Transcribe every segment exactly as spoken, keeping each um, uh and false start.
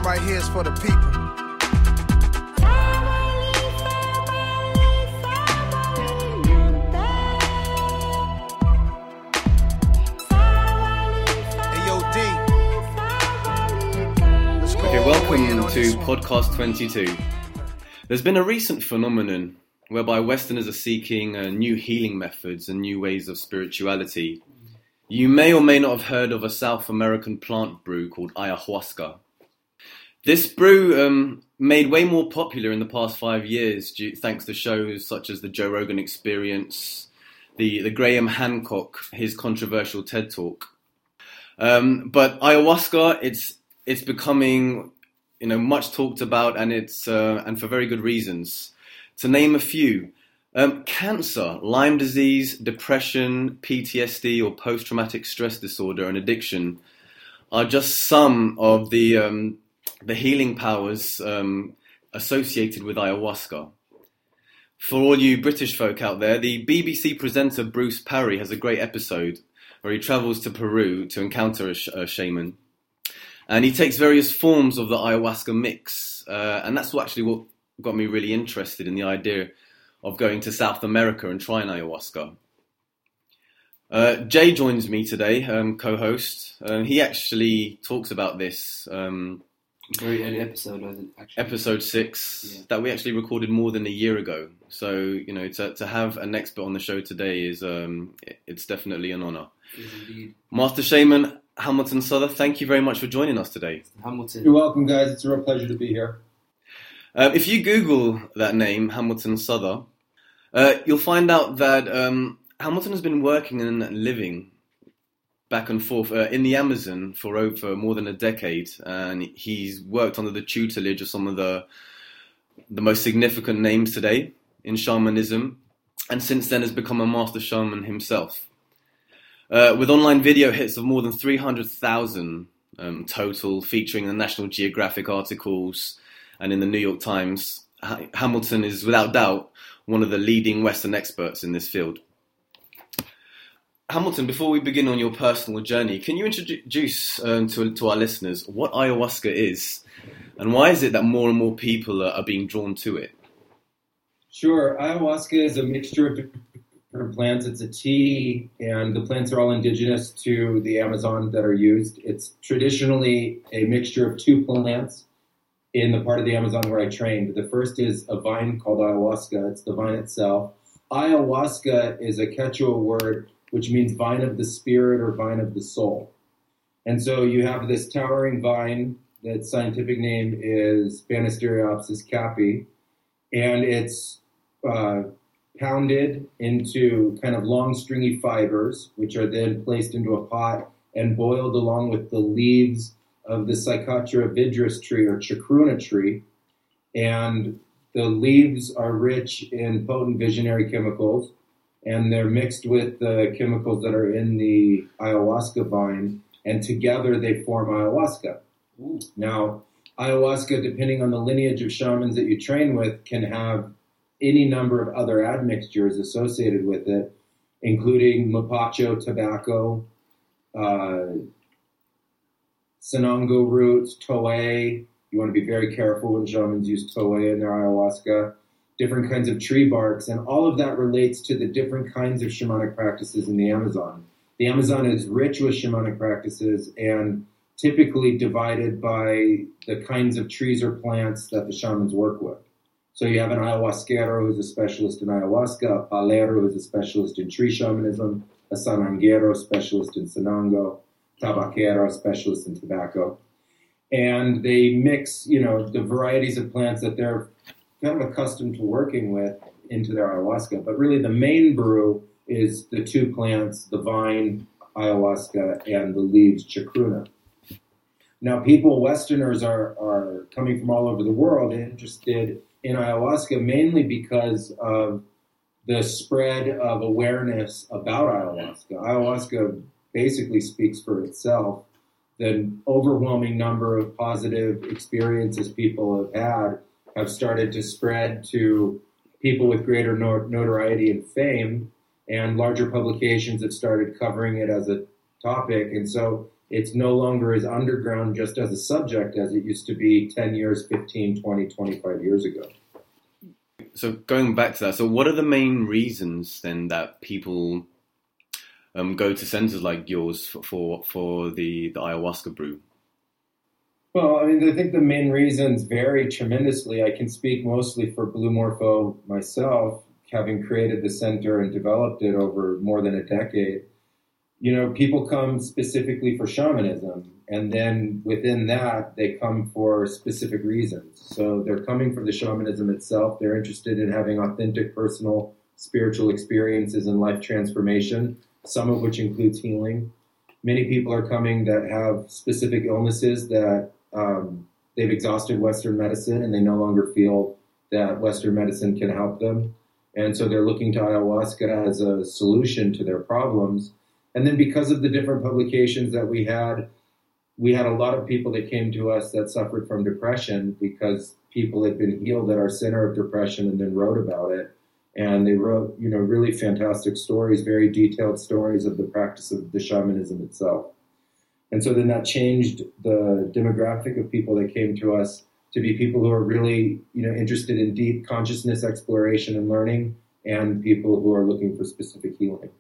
right here is for the people. Okay, welcome to Podcast twenty-two. There's been a recent phenomenon whereby Westerners are seeking uh, new healing methods and new ways of spirituality. You may or may not have heard of a South American plant brew called ayahuasca. This brew um, made way more popular in the past five years due, thanks to shows such as the Joe Rogan Experience, the, the Graham Hancock, his controversial TED Talk. Um, but ayahuasca, it's it's becoming, you know, much talked about, and it's uh, and for very good reasons. To name a few, um, cancer, Lyme disease, depression, P T S D or post-traumatic stress disorder, and addiction are just some of the um, the healing powers um, associated with ayahuasca. For all you British folk out there, the B B C presenter Bruce Parry has a great episode where he travels to Peru to encounter a, sh- a shaman. And he takes various forms of the ayahuasca mix. Uh, and that's what actually what got me really interested in the idea of going to South America and trying ayahuasca. Uh, Jay joins me today, um, co-host. Um, he actually talks about this. Um, Very early episode, was it, actually? Episode six, yeah. That we actually recorded more than a year ago. So, you know, to, to have an expert on the show today is, um, it, it's definitely an honor. Yes, indeed. Master Shaman Hamilton Souther, thank you very much for joining us today. Hamilton. You're welcome, guys. It's a real pleasure to be here. Uh, if you Google that name, Hamilton Souther, uh, you'll find out that um, Hamilton has been working and living back and forth uh, in the Amazon for over more than a decade, and he's worked under the tutelage of some of the the most significant names today in shamanism, and since then has become a master shaman himself. Uh, with online video hits of more than three hundred thousand um, total, featuring in the National Geographic articles and in the New York Times, ha- Hamilton is without doubt one of the leading Western experts in this field. Hamilton, before we begin on your personal journey, can you introduce um, to, to our listeners what ayahuasca is, and why is it that more and more people are, are being drawn to it? Sure. Ayahuasca is a mixture of different plants. It's a tea, and the plants are all indigenous to the Amazon that are used. It's traditionally a mixture of two plants in the part of the Amazon where I trained. The first is a vine called ayahuasca. It's the vine itself. Ayahuasca is a Quechua word which means vine of the spirit or vine of the soul. And so you have this towering vine, its scientific name is Banisteriopsis caapi, and it's uh, pounded into kind of long stringy fibers, which are then placed into a pot and boiled along with the leaves of the Psychotria vidris tree or chacruna tree. And the leaves are rich in potent visionary chemicals, and they're mixed with the chemicals that are in the ayahuasca vine, and together they form ayahuasca. Ooh. Now, ayahuasca, depending on the lineage of shamans that you train with, can have any number of other admixtures associated with it, including mapacho tobacco, uh, sanango roots, toé. You want to be very careful when shamans use toé in their ayahuasca. Different kinds of tree barks, and all of that relates to the different kinds of shamanic practices in the Amazon. The Amazon is rich with shamanic practices and typically divided by the kinds of trees or plants that the shamans work with. So you have an ayahuasquero who's a specialist in ayahuasca, a palero who's a specialist in tree shamanism, a sananguero specialist in sanango, tabaquero specialist in tobacco. And they mix, you know, the varieties of plants that they're kind of accustomed to working with into their ayahuasca. But really the main brew is the two plants, the vine, ayahuasca, and the leaves, chacruna. Now people, Westerners, are, are coming from all over the world interested in ayahuasca mainly because of the spread of awareness about ayahuasca. Ayahuasca basically speaks for itself. The overwhelming number of positive experiences people have had have started to spread to people with greater notoriety and fame, and larger publications have started covering it as a topic. And so It's no longer as underground just as a subject as it used to be ten years, fifteen, twenty, twenty-five years ago. So going back to that, so what are the main reasons then that people um, go to centers like yours for for, for the, the ayahuasca brew? Well, I mean, I think the main reasons vary tremendously. I can speak mostly for Blue Morpho myself, having created the center and developed it over more than a decade. You know, people come specifically for shamanism, and then within that, they come for specific reasons. So they're coming for the shamanism itself. They're interested in having authentic, personal, spiritual experiences and life transformation, some of which includes healing. Many people are coming that have specific illnesses that um, they've exhausted Western medicine and they no longer feel that Western medicine can help them. And so they're looking to ayahuasca as a solution to their problems. And then because of the different publications that we had, we had a lot of people that came to us that suffered from depression because people had been healed at our center of depression and then wrote about it. And they wrote, you know, really fantastic stories, very detailed stories of the practice of the shamanism itself. And so then that changed the demographic of people that came to us to be people who are really, you know, interested in deep consciousness exploration and learning, and people who are looking for specific healing.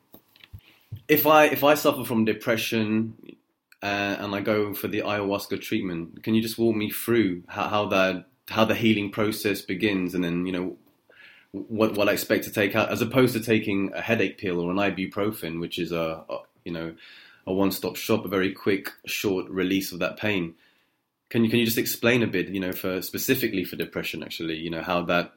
If I if I suffer from depression uh, and I go for the ayahuasca treatment, can you just walk me through how, how that how the healing process begins, and then, you know, what what I expect to take out, as opposed to taking a headache pill or an ibuprofen, which is a, a you know a one-stop shop, a very quick, short release of that pain. Can you can you just explain a bit, you know, for specifically for depression, actually, you know, how that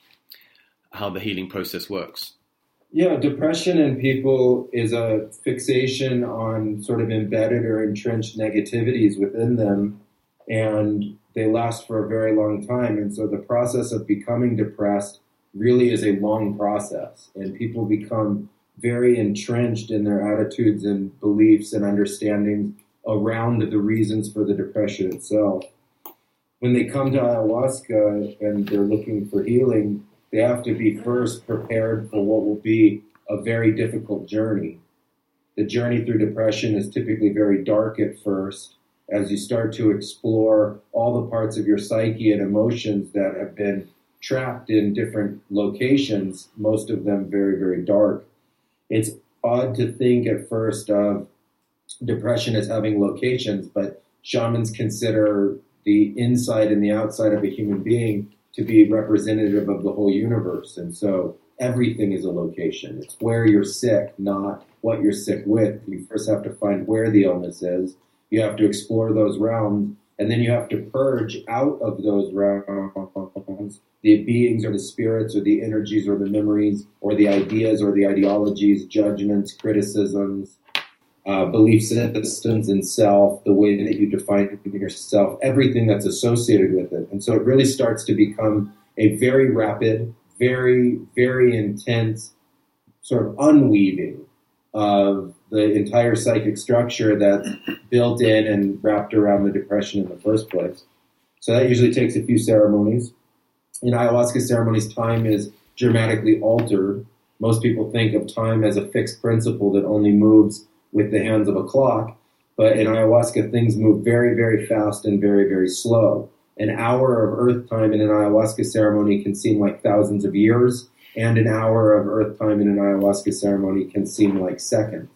how the healing process works? Yeah, depression in people is a fixation on sort of embedded or entrenched negativities within them, and they last for a very long time. And so the process of becoming depressed really is a long process, and people become very entrenched in their attitudes and beliefs and understandings around the reasons for the depression itself. When they come to ayahuasca and they're looking for healing, they have to be first prepared for what will be a very difficult journey. The journey through depression is typically very dark at first, as you start to explore all the parts of your psyche and emotions that have been trapped in different locations, most of them very, very dark. It's odd to think at first of depression as having locations, but shamans consider the inside and the outside of a human being to be representative of the whole universe. And so everything is a location. It's where you're sick, not what you're sick with. You first have to find where the illness is. You have to explore those realms, and then you have to purge out of those realms the beings or the spirits or the energies or the memories or the ideas or the ideologies, judgments, criticisms, uh, belief systems in self, the way that you define yourself, everything that's associated with it. And so it really starts to become a very rapid, very, very intense sort of unweaving of the entire psychic structure that's built in and wrapped around the depression in the first place. So that usually takes a few ceremonies. In ayahuasca ceremonies, time is dramatically altered. Most people think of time as a fixed principle that only moves with the hands of a clock. But in ayahuasca, things move very, very fast and very, very slow. An hour of earth time in an ayahuasca ceremony can seem like thousands of years, and an hour of earth time in an ayahuasca ceremony can seem like seconds.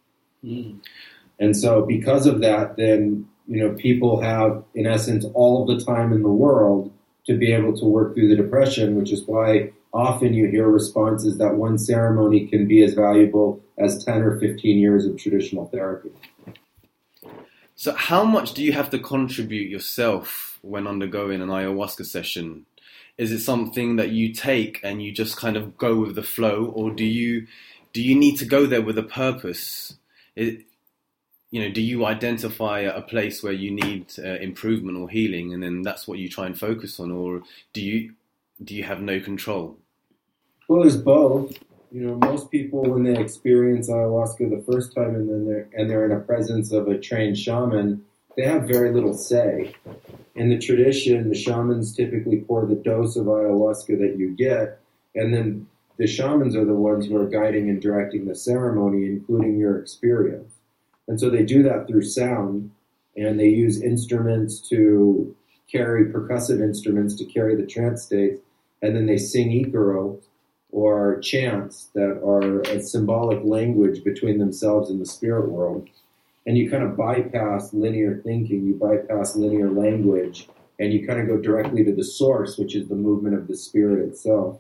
Mm. And so because of that, then, you know, people have, in essence, all of the time in the world to be able to work through the depression, which is why often you hear responses that one ceremony can be as valuable as ten or fifteen years of traditional therapy. So how much do you have to contribute yourself when undergoing an ayahuasca session? Is it something that you take and you just kind of go with the flow, or do you do you need to go there with a purpose? It, you know, do you identify a place where you need uh, improvement or healing, and then that's what you try and focus on, or do you do you have no control? Well, there's both. You know, most people, when they experience ayahuasca the first time and then they're and they're in a presence of a trained shaman, they have very little say. In the tradition, the shamans typically pour the dose of ayahuasca that you get, and then the shamans are the ones who are guiding and directing the ceremony, including your experience. And so they do that through sound, and they use instruments to carry, percussive instruments to carry the trance states, and then they sing ikaro, or chants that are a symbolic language between themselves and the spirit world. And you kind of bypass linear thinking, you bypass linear language, and you kind of go directly to the source, which is the movement of the spirit itself.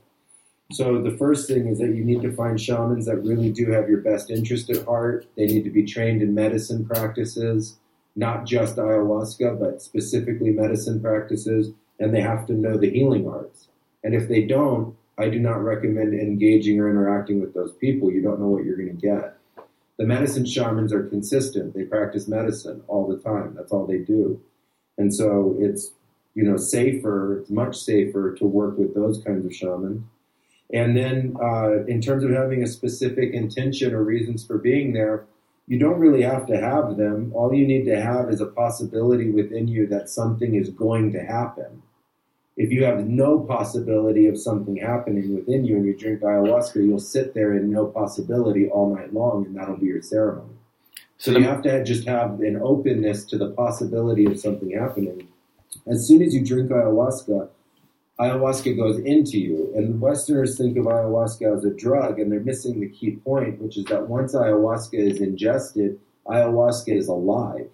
So the first thing is that you need to find shamans that really do have your best interest at heart. They need to be trained in medicine practices, not just ayahuasca, but specifically medicine practices, and they have to know the healing arts. And if they don't, I do not recommend engaging or interacting with those people. You don't know what you're going to get. The medicine shamans are consistent. They practice medicine all the time. That's all they do. And so it's, you know, safer, it's much safer to work with those kinds of shamans. And then uh, in terms of having a specific intention or reasons for being there, you don't really have to have them. All you need to have is a possibility within you that something is going to happen. If you have no possibility of something happening within you and you drink ayahuasca, you'll sit there in no possibility all night long, and that'll be your ceremony. So, so you have to just have an openness to the possibility of something happening. As soon as you drink ayahuasca, ayahuasca goes into you. And Westerners think of ayahuasca as a drug, and they're missing the key point, which is that once ayahuasca is ingested, ayahuasca is alive.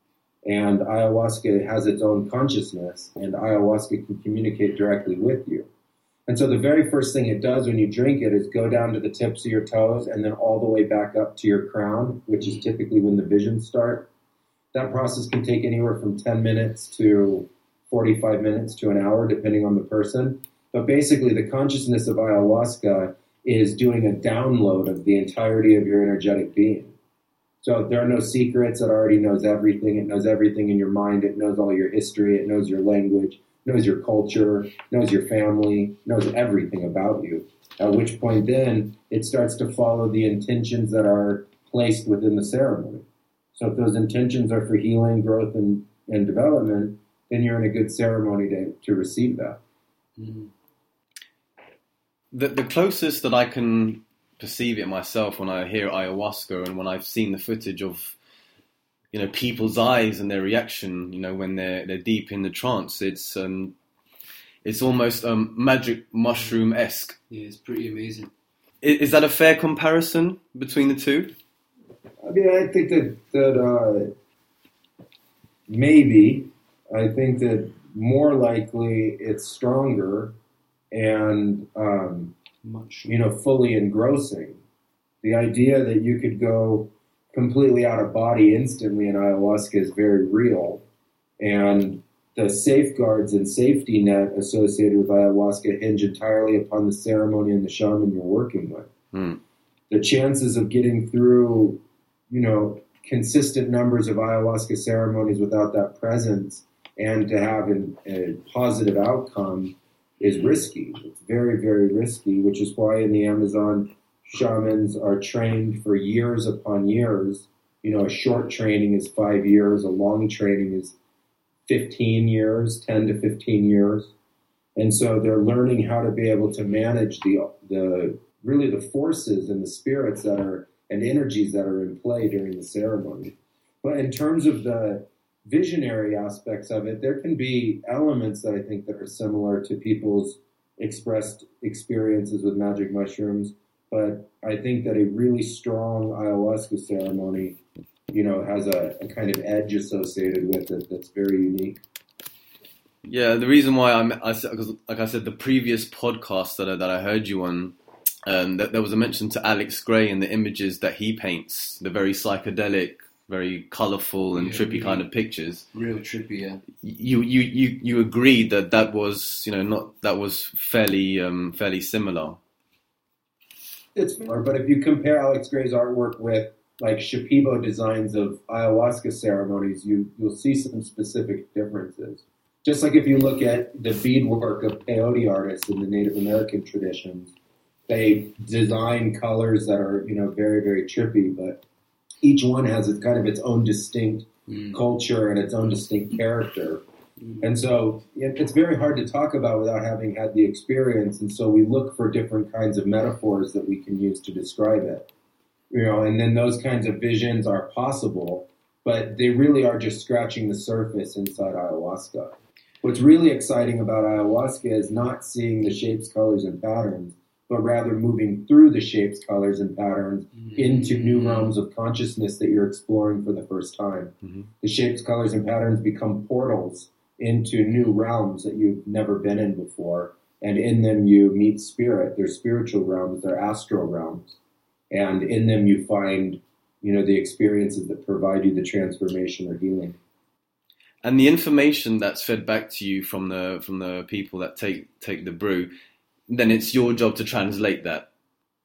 And ayahuasca has its own consciousness, and ayahuasca can communicate directly with you. And so the very first thing it does when you drink it is go down to the tips of your toes and then all the way back up to your crown, which is typically when the visions start. That process can take anywhere from ten minutes to forty-five minutes to an hour, depending on the person. But basically, the consciousness of ayahuasca is doing a download of the entirety of your energetic being. So there are no secrets. It already knows everything. It knows everything in your mind. It knows all your history. It knows your language, knows your culture, knows your family, knows everything about you. At which point then it starts to follow the intentions that are placed within the ceremony. So if those intentions are for healing, growth, and, and development, then you're in a good ceremony to, to receive that. Mm-hmm. The, the closest that I can perceive it myself when I hear ayahuasca and when I've seen the footage of, you know, people's eyes and their reaction, you know, when they're they're deep in the trance, it's um, it's almost um, magic mushroom-esque. Yeah, it's pretty amazing. Is, is that a fair comparison between the two? I mean, I think that that uh, maybe. I think that more likely it's stronger and um, much, you know, fully engrossing. The idea that you could go completely out of body instantly in ayahuasca is very real, and the safeguards and safety net associated with ayahuasca hinge entirely upon the ceremony and the shaman you're working with. Mm. The chances of getting through, you know, consistent numbers of ayahuasca ceremonies without that presence and to have an, a positive outcome is risky. It's very, very risky, which is why in the Amazon, shamans are trained for years upon years. You know, a short training is five years, a long training is fifteen years, ten to fifteen years. And so they're learning how to be able to manage the the really the forces and the spirits that are and energies that are in play during the ceremony. But in terms of the visionary aspects of it, there can be elements that I think that are similar to people's expressed experiences with magic mushrooms. But I think that a really strong ayahuasca ceremony, you know, has a, a kind of edge associated with it that's very unique. Yeah, the reason why I'm, I said, because like I said, the previous podcast that I, that I heard you on, um, that there was a mention to Alex Gray and the images that he paints, the very psychedelic, very colourful and yeah, trippy really, kind of pictures. Real trippy, yeah. You you you you agreed that that was, you know, not that was fairly um, fairly similar. It's similar, but if you compare Alex Gray's artwork with like Shipibo designs of ayahuasca ceremonies, you you'll see some specific differences. Just like if you look at the beadwork of peyote artists in the Native American traditions, they design colors that are, you know, very, very trippy, but each one has its kind of its own distinct mm. culture and its own distinct character. Mm. And so it, it's very hard to talk about without having had the experience. And so we look for different kinds of metaphors that we can use to describe it. You know, and then those kinds of visions are possible, but they really are just scratching the surface inside ayahuasca. What's really exciting about ayahuasca is not seeing the shapes, colors, and patterns, but rather moving through the shapes, colors, and patterns mm-hmm. into new realms of consciousness that you're exploring for the first time. Mm-hmm. The shapes, colors, and patterns become portals into new realms that you've never been in before. And in them you meet spirit. They're spiritual realms, they're astral realms. And in them you find, you know, the experiences that provide you the transformation or healing. And the information that's fed back to you from the from the people that take take the brew, then it's your job to translate that.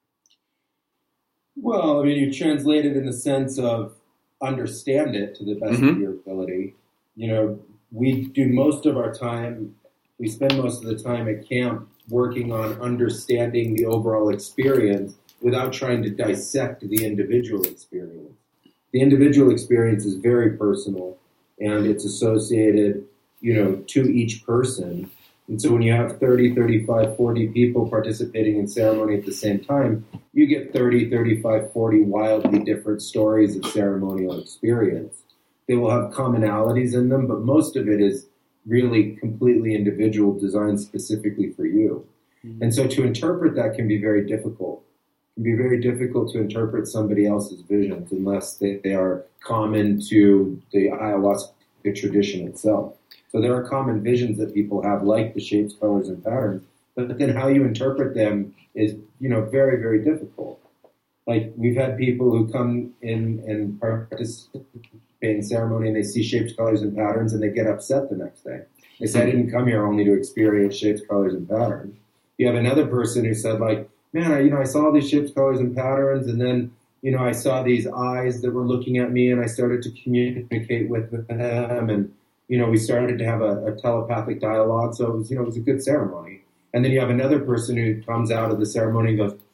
Well, I mean, you translate it in the sense of understand it to the best mm-hmm. of your ability. You know, we do most of our time, we spend most of the time at camp working on understanding the overall experience without trying to dissect the individual experience. The individual experience is very personal. And it's associated, you know, to each person. And so when you have thirty, thirty-five, forty people participating in ceremony at the same time, you get thirty, thirty-five, forty wildly different stories of ceremonial experience. They will have commonalities in them, but most of it is really completely individual, designed specifically for you. Mm-hmm. And so to interpret that can be very difficult. It can be very difficult to interpret somebody else's visions unless they, they are common to the ayahuasca tradition itself. So there are common visions that people have, like the shapes, colors, and patterns, but then how you interpret them is, you know, very, very difficult. Like, we've had people who come in and participate in ceremony and they see shapes, colors, and patterns and they get upset the next day. They say, I didn't come here only to experience shapes, colors, and patterns. You have another person who said, like, man, I, you know, I saw these shapes, colors, and patterns, and then, you know, I saw these eyes that were looking at me, and I started to communicate with them, and, you know, we started to have a, a telepathic dialogue, so it was, you know, it was a good ceremony. And then you have another person who comes out of the ceremony and goes,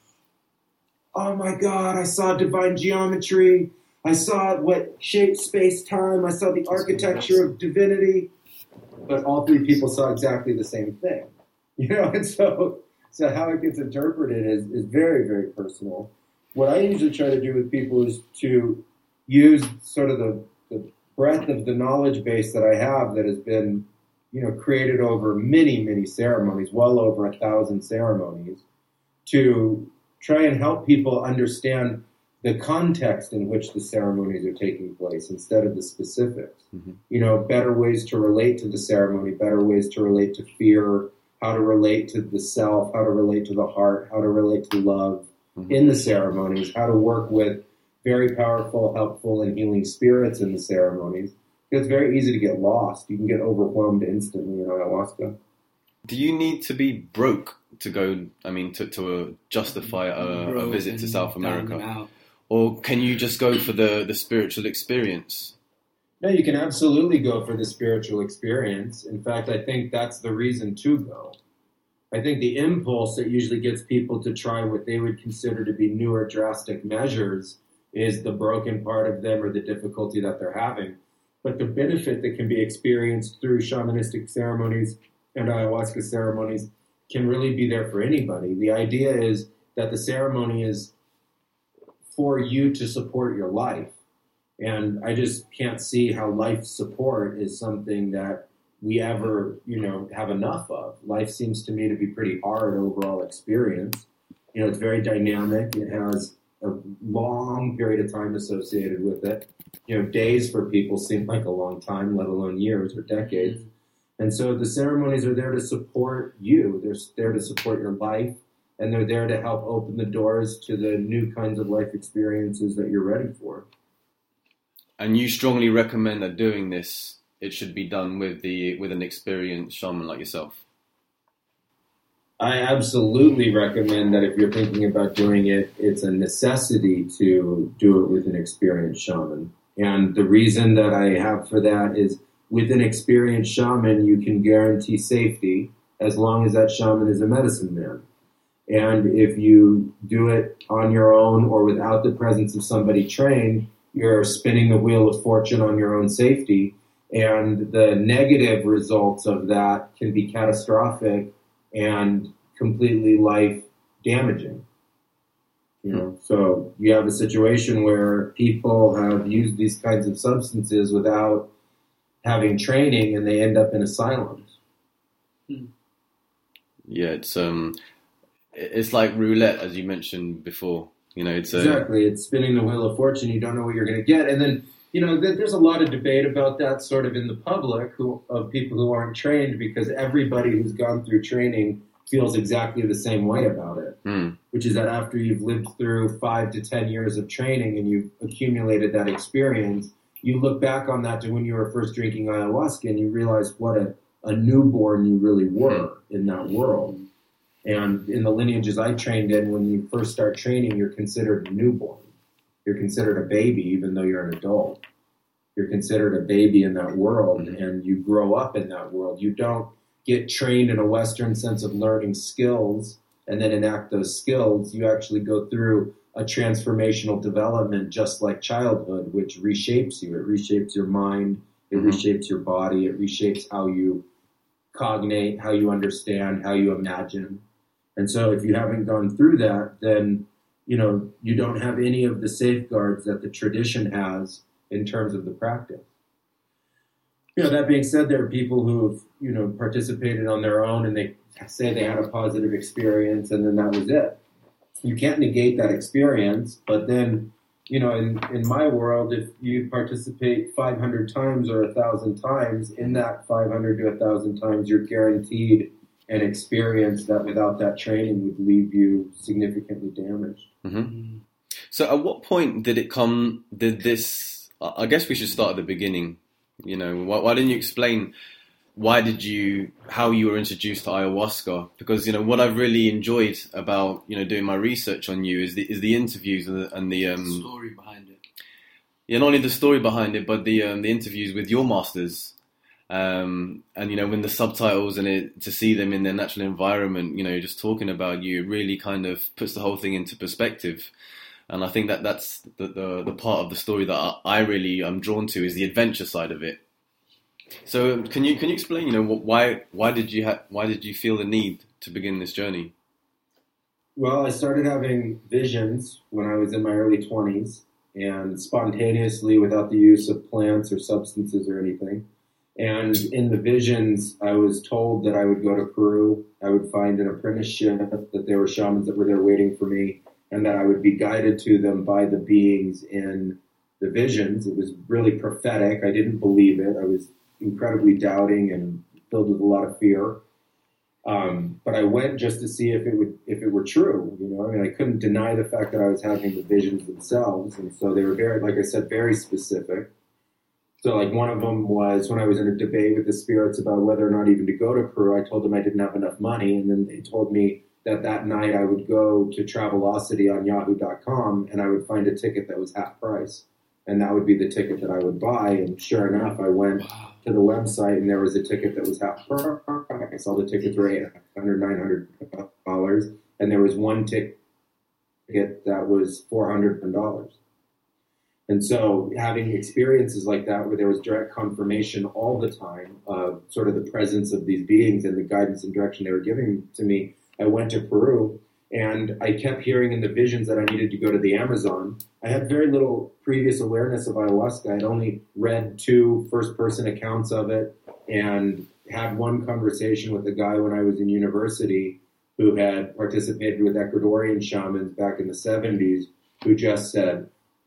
oh my God, I saw divine geometry, I saw what shaped space-time, I saw the architecture of divinity, but all three people saw exactly the same thing, you know, and so... So how it gets interpreted is, is very, very personal. What I usually try to do with people is to use sort of the, the breadth of the knowledge base that I have that has been, you know, created over many, many ceremonies, well over a thousand ceremonies, to try and help people understand the context in which the ceremonies are taking place instead of the specifics. Mm-hmm. You know, better ways to relate to the ceremony, better ways to relate to fear, how to relate to the self, how to relate to the heart, how to relate to love mm-hmm. in the ceremonies, how to work with very powerful, helpful, and healing spirits in the ceremonies. It's very easy to get lost. You can get overwhelmed instantly in ayahuasca. Do you need to be broke to go, I mean, to, to uh, justify a, a visit to South America? Or can you just go for the, the spiritual experience? No, you can absolutely go for the spiritual experience. In fact, I think that's the reason to go. I think the impulse that usually gets people to try what they would consider to be newer drastic measures is the broken part of them or the difficulty that they're having. But the benefit that can be experienced through shamanistic ceremonies and ayahuasca ceremonies can really be there for anybody. The idea is that the ceremony is for you to support your life. And I just can't see how life support is something that we ever, you know, have enough of. Life seems to me to be pretty hard overall experience. You know, it's very dynamic. It has a long period of time associated with it. You know, days for people seem like a long time, let alone years or decades. And so the ceremonies are there to support you. They're there to support your life. And they're there to help open the doors to the new kinds of life experiences that you're ready for. And you strongly recommend that doing this, it should be done with the with an experienced shaman like yourself? I absolutely recommend that if you're thinking about doing it, it's a necessity to do it with an experienced shaman. And the reason that I have for that is with an experienced shaman, you can guarantee safety as long as that shaman is a medicine man. And if you do it on your own or without the presence of somebody trained, you're spinning the wheel of fortune on your own safety, and the negative results of that can be catastrophic and completely life damaging. You know, so you have a situation where people have used these kinds of substances without having training, and they end up in asylums. Yeah, it's um, it's like roulette, as you mentioned before. You know, it's exactly. It's spinning the wheel of fortune. You don't know what you're going to get, and then you know th- there's a lot of debate about that, sort of in the public, who of people who aren't trained, because everybody who's gone through training feels exactly the same way about it. Mm. Which is that after you've lived through five to ten years of training and you've accumulated that experience, you look back on that to when you were first drinking ayahuasca and you realize what a, a newborn you really were in that world. And in the lineages I trained in, when you first start training, you're considered a newborn. You're considered a baby, even though you're an adult. You're considered a baby in that world, and you grow up in that world. You don't get trained in a Western sense of learning skills and then enact those skills. You actually go through a transformational development just like childhood, which reshapes you. It reshapes your mind. It Mm-hmm. reshapes your body. It reshapes how you cognate, how you understand, how you imagine. And so if you haven't gone through that, then, you know, you don't have any of the safeguards that the tradition has in terms of the practice. You know, that being said, there are people who have, you know, participated on their own and they say they had a positive experience and then that was it. You can't negate that experience, but then, you know, in, in my world, if you participate five hundred times or one thousand times, in that five hundred to one thousand times, you're guaranteed an experience that without that training would leave you significantly damaged. Mm-hmm. So at what point did it come, did this, I guess we should start at the beginning. You know, why, why didn't you explain why did you, how you were introduced to ayahuasca? Because, you know, what I've really enjoyed about, you know, doing my research on you is the, is the interviews and the, and the um, story behind it. Yeah, not only the story behind it, but the um, the interviews with your masters. Um, and, you know, when the subtitles and it, to see them in their natural environment, you know, just talking about you, it really kind of puts the whole thing into perspective. And I think that that's the, the, the part of the story that I, I really am drawn to is the adventure side of it. So um, can you can you explain, you know, why why did you ha- why did you feel the need to begin this journey? Well, I started having visions when I was in my early twenties and spontaneously without the use of plants or substances or anything. And in the visions, I was told that I would go to Peru, I would find an apprenticeship, that there were shamans that were there waiting for me, and that I would be guided to them by the beings in the visions. It was really prophetic. I didn't believe it. I was incredibly doubting and filled with a lot of fear. Um, but I went just to see if it would, if it were true. You know, I mean, I couldn't deny the fact that I was having the visions themselves, and so they were very, like I said, very specific. So, like one of them was when I was in a debate with the spirits about whether or not even to go to Peru. I told them I didn't have enough money, and then they told me that that night I would go to Travelocity on Yahoo dot com and I would find a ticket that was half price, and that would be the ticket that I would buy. And sure enough, I went to the website and there was a ticket that was half price. All the tickets were eight hundred dollars, nine hundred dollars, and there was one ticket that was four hundred dollars. And so having experiences like that where there was direct confirmation all the time of sort of the presence of these beings and the guidance and direction they were giving to me, I went to Peru and I kept hearing in the visions that I needed to go to the Amazon. I had very little previous awareness of ayahuasca. I'd only read two first-person accounts of it and had one conversation with a guy when I was in university who had participated with Ecuadorian shamans back in the seventies who just said,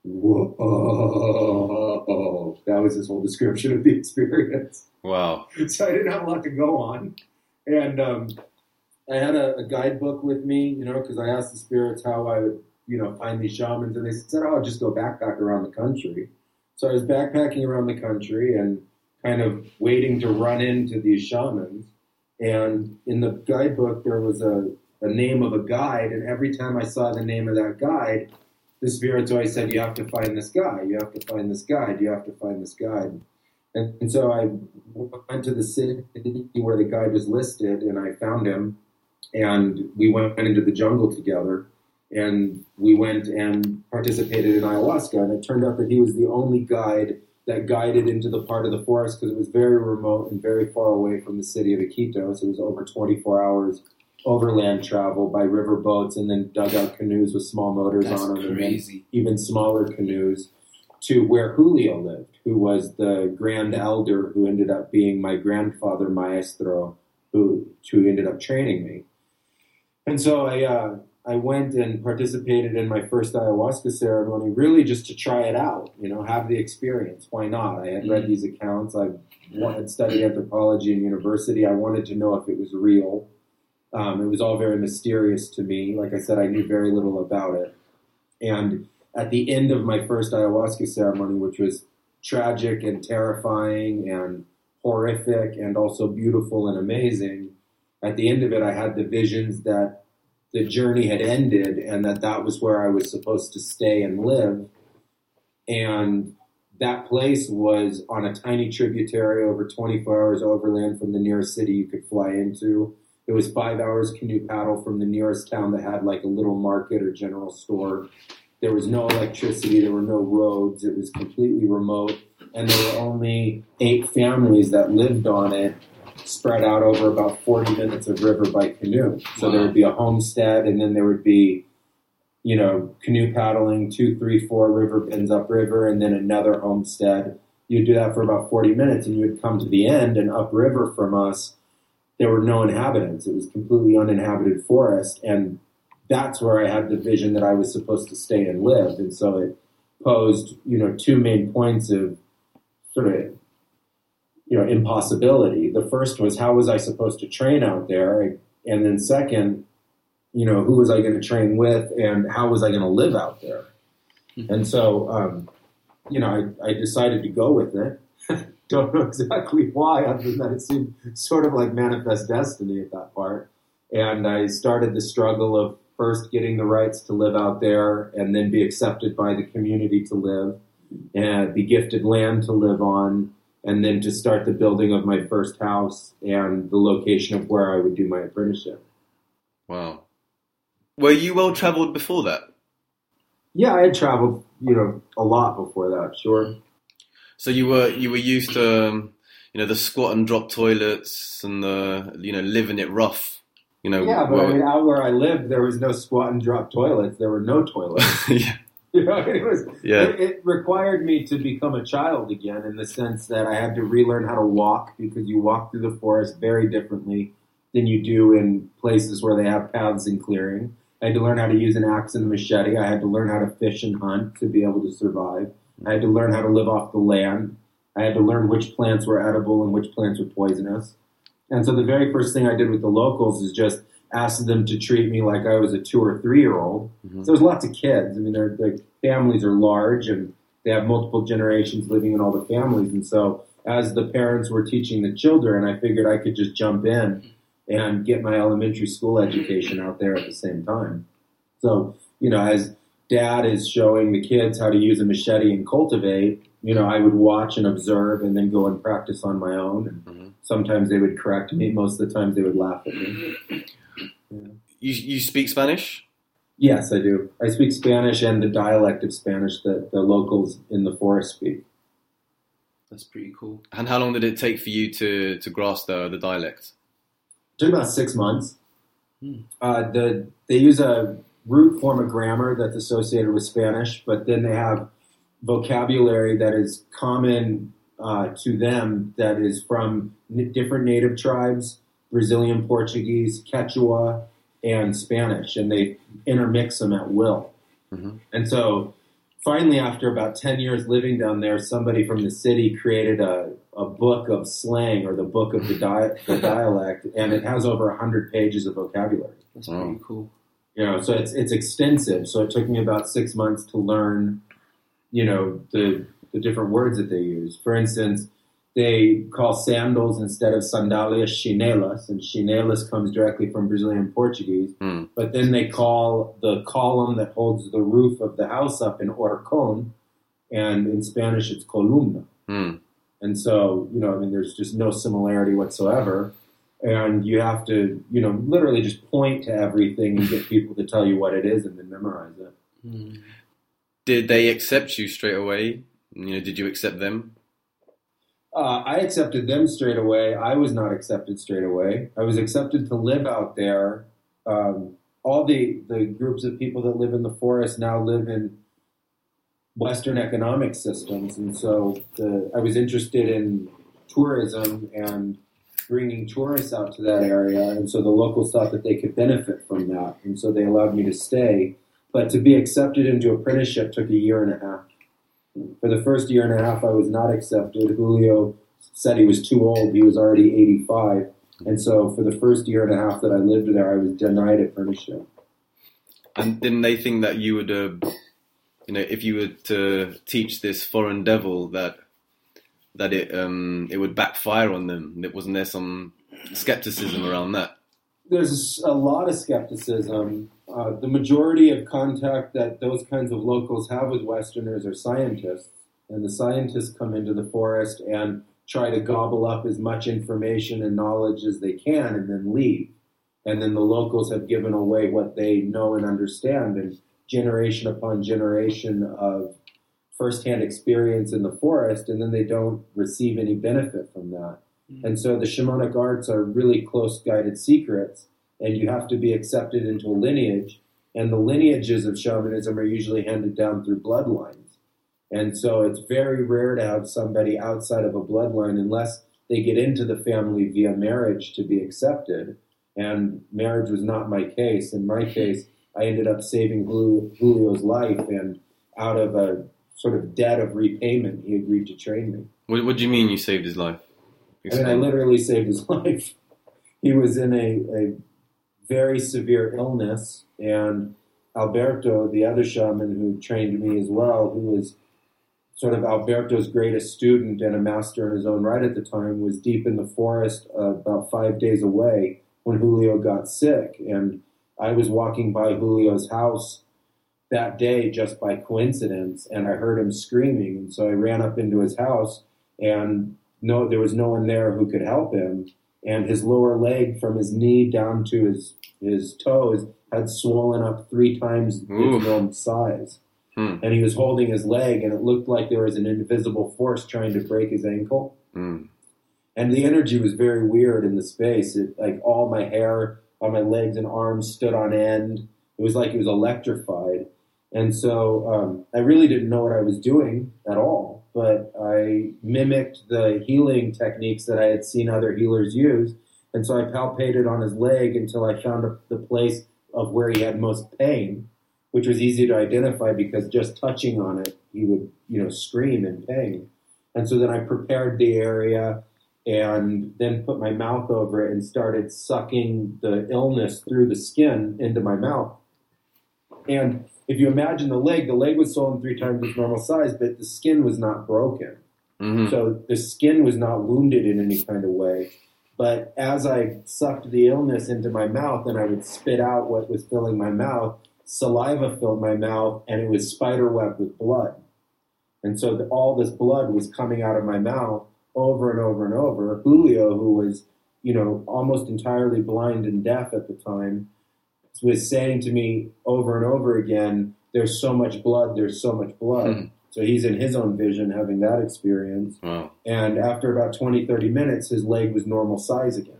whoa, that was his whole description of the experience. Wow. So I didn't have a lot to go on. And um, I had a, a guidebook with me, you know, because I asked the spirits how I would, you know, find these shamans. And they said, oh, I'll just go backpack around the country. So I was backpacking around the country and kind of waiting to run into these shamans. And in the guidebook, there was a, a name of a guide. And every time I saw the name of that guide, the spirits always said, you have to find this guy, you have to find this guide, you have to find this guide. And, and so I went to the city where the guide was listed, and I found him, and we went into the jungle together, and we went and participated in ayahuasca, and it turned out that he was the only guide that guided into the part of the forest because it was very remote and very far away from the city of Iquitos. It was over twenty-four hours overland travel by river boats and then dugout canoes with small motors That's on them, and then crazy. even smaller canoes, to where Julio lived, who was the grand elder who ended up being my grandfather maestro, who who ended up training me. And so I uh, I went and participated in my first ayahuasca ceremony, really just to try it out, you know, have the experience. Why not? I had read Mhm. these accounts. I had studied anthropology in university. I wanted to know if it was real. Um, it was all very mysterious to me. Like I said, I knew very little about it. And at the end of my first ayahuasca ceremony, which was tragic and terrifying and horrific and also beautiful and amazing, at the end of it, I had the visions that the journey had ended and that that was where I was supposed to stay and live. And that place was on a tiny tributary over twenty-four hours overland from the nearest city you could fly into. It was five hours canoe paddle from the nearest town that had like a little market or general store. There was no electricity. There were no roads. It was completely remote. And there were only eight families that lived on it, spread out over about forty minutes of river by canoe. So Wow. there would be a homestead, and then there would be, you know, canoe paddling, two, three, four river bends upriver, and then another homestead. You'd do that for about forty minutes, and you would come to the end, and upriver from us, there were no inhabitants. It was completely uninhabited forest, and that's where I had the vision that I was supposed to stay and live. And so it posed, you know, two main points of sort of, you know, impossibility. The first was, how was I supposed to train out there? And then second, you know, who was I going to train with, and how was I going to live out there? Mm-hmm. And so, um, you know, I, I decided to go with it. Don't know exactly why, other than that it seemed sort of like manifest destiny at that part. And I started the struggle of first getting the rights to live out there, and then be accepted by the community to live, and be gifted land to live on, and then to start the building of my first house and the location of where I would do my apprenticeship. Wow. Were you well traveled before that? Yeah, I had traveled, you know, a lot before that, sure. So you were you were used to, um, you know, the squat and drop toilets and the, you know, living it rough. You know, yeah, but well, I mean, out where I lived, there was no squat and drop toilets. There were no toilets. yeah. You know, it was. Yeah. It, it required me to become a child again, in the sense that I had to relearn how to walk, because you walk through the forest very differently than you do in places where they have paths and clearing. I had to learn how to use an axe and a machete. I had to learn how to fish and hunt to be able to survive. I had to learn how to live off the land. I had to learn which plants were edible and which plants were poisonous. And so the very first thing I did with the locals is just ask them to treat me like I was a two or three year old. Mm-hmm. So there's lots of kids. I mean, their the families are large, and they have multiple generations living in all the families. And so as the parents were teaching the children, I figured I could just jump in and get my elementary school education out there at the same time. So, you know, as dad is showing the kids how to use a machete and cultivate, you know, I would watch and observe and then go and practice on my own. And mm-hmm. sometimes they would correct me. Most of the times they would laugh at me. Yeah. You you speak Spanish? Yes, I do. I speak Spanish and the dialect of Spanish that the locals in the forest speak. That's pretty cool. And how long did it take for you to, to grasp the, the dialect? It took about six months. Hmm. Uh, the they use a root form of grammar that's associated with Spanish, but then they have vocabulary that is common uh, to them that is from n- different native tribes, Brazilian Portuguese, Quechua, and Spanish, and they intermix them at will. Mm-hmm. And so finally, after about ten years living down there, somebody from the city created a, a book of slang, or the book of the, di- the dialect, and it has over one hundred pages of vocabulary. That's pretty cool. You know, so it's it's extensive. So it took me about six months to learn, you know, the the different words that they use. For instance, they call sandals instead of sandalias chinelas, and chinelas comes directly from Brazilian Portuguese. Mm. But then they call the column that holds the roof of the house up in horcon, and in Spanish it's columna. Mm. And so, you know, I mean, there's just no similarity whatsoever. And you have to, you know, literally just point to everything and get people to tell you what it is and then memorize it. Mm. Did they accept you straight away? You know, did you accept them? Uh, I accepted them straight away. I was not accepted straight away. I was accepted to live out there um, all the, the groups of people that live in the forest now live in Western economic systems. And so the, I was interested in tourism and bringing tourists out to that area. And so the locals thought that they could benefit from that. And so they allowed me to stay. But to be accepted into apprenticeship took a year and a half. For the first year and a half, I was not accepted. Julio said he was too old. He was already eighty-five. And so for the first year and a half that I lived there, I was denied apprenticeship. And didn't they think that you would, uh, you know, if you were to teach this foreign devil, that that it um, it would backfire on them? Wasn't there some skepticism around that? There's a lot of skepticism. Uh, the majority of contact that those kinds of locals have with Westerners are scientists. And the scientists come into the forest and try to gobble up as much information and knowledge as they can and then leave. And then the locals have given away what they know and understand, and generation upon generation of firsthand experience in the forest, and then they don't receive any benefit from that. Mm-hmm. And so the shamanic arts are really close guided secrets, and you have to be accepted into a lineage, and the lineages of shamanism are usually handed down through bloodlines. And so it's very rare to have somebody outside of a bloodline unless they get into the family via marriage to be accepted. And marriage was not my case. In my case, I ended up saving Julio's life, and out of a sort of debt of repayment, he agreed to train me. What, what do you mean you saved his life? Explain. I mean, I literally saved his life. He was in a, a very severe illness, and Alberto, the other shaman who trained me as well, who was sort of Alberto's greatest student and a master in his own right at the time, was deep in the forest uh, about five days away when Julio got sick. And I was walking by Julio's house that day just by coincidence, and I heard him screaming. And so I ran up into his house, and no, there was no one there who could help him. And his lower leg from his knee down to his, his toes had swollen up three times its normal size. Hmm. And he was holding his leg, and it looked like there was an invisible force trying to break his ankle. Hmm. And the energy was very weird in the space. It, like all my hair on my legs and arms stood on end. It was like it was electrified. And so um, I really didn't know what I was doing at all, but I mimicked the healing techniques that I had seen other healers use. And so I palpated on his leg until I found a, the place of where he had most pain, which was easy to identify because just touching on it, he would, you know, scream in pain. And so then I prepared the area and then put my mouth over it and started sucking the illness through the skin into my mouth. And if you imagine the leg, the leg was swollen three times its normal size, but the skin was not broken. Mm-hmm. So the skin was not wounded in any kind of way. But as I sucked the illness into my mouth and I would spit out what was filling my mouth, saliva filled my mouth, and it was spiderweb with blood. And so the, all this blood was coming out of my mouth over and over and over. Julio, who was, you know, almost entirely blind and deaf at the time, was saying to me over and over again, there's so much blood, there's so much blood. Mm. So he's in his own vision having that experience. Wow. And after about twenty, thirty minutes, his leg was normal size again.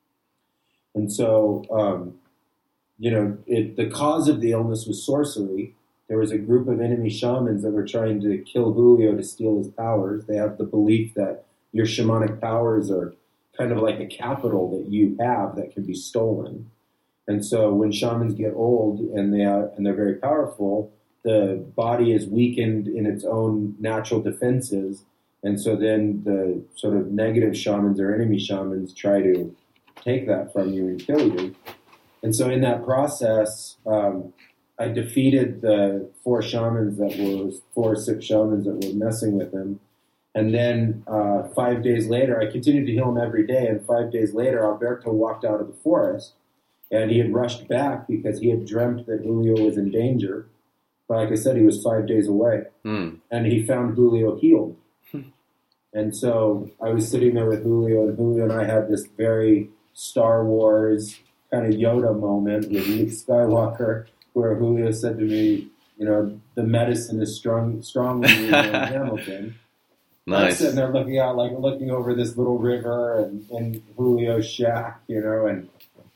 And so, um, you know, it, the cause of the illness was sorcery. There was a group of enemy shamans that were trying to kill Julio to steal his powers. They have the belief that your shamanic powers are kind of like a capital that you have that can be stolen. And so when shamans get old and they are, and they're very powerful, the body is weakened in its own natural defenses. And so then the sort of negative shamans or enemy shamans try to take that from you and kill you. And so in that process, um, I defeated the four shamans that were, four or six shamans that were messing with him. And then uh, five days later, I continued to heal him every day. And five days later, Alberto walked out of the forest. And he had rushed back because he had dreamt that Julio was in danger. But like I said, he was five days away. Mm. And he found Julio healed. And so I was sitting there with Julio, and Julio and I had this very Star Wars kind of Yoda moment with Luke Skywalker, where Julio said to me, you know, the medicine is strong, stronger than Hamilton. Nice. I'm sitting there looking out, like looking over this little river and, and Julio's shack, you know, and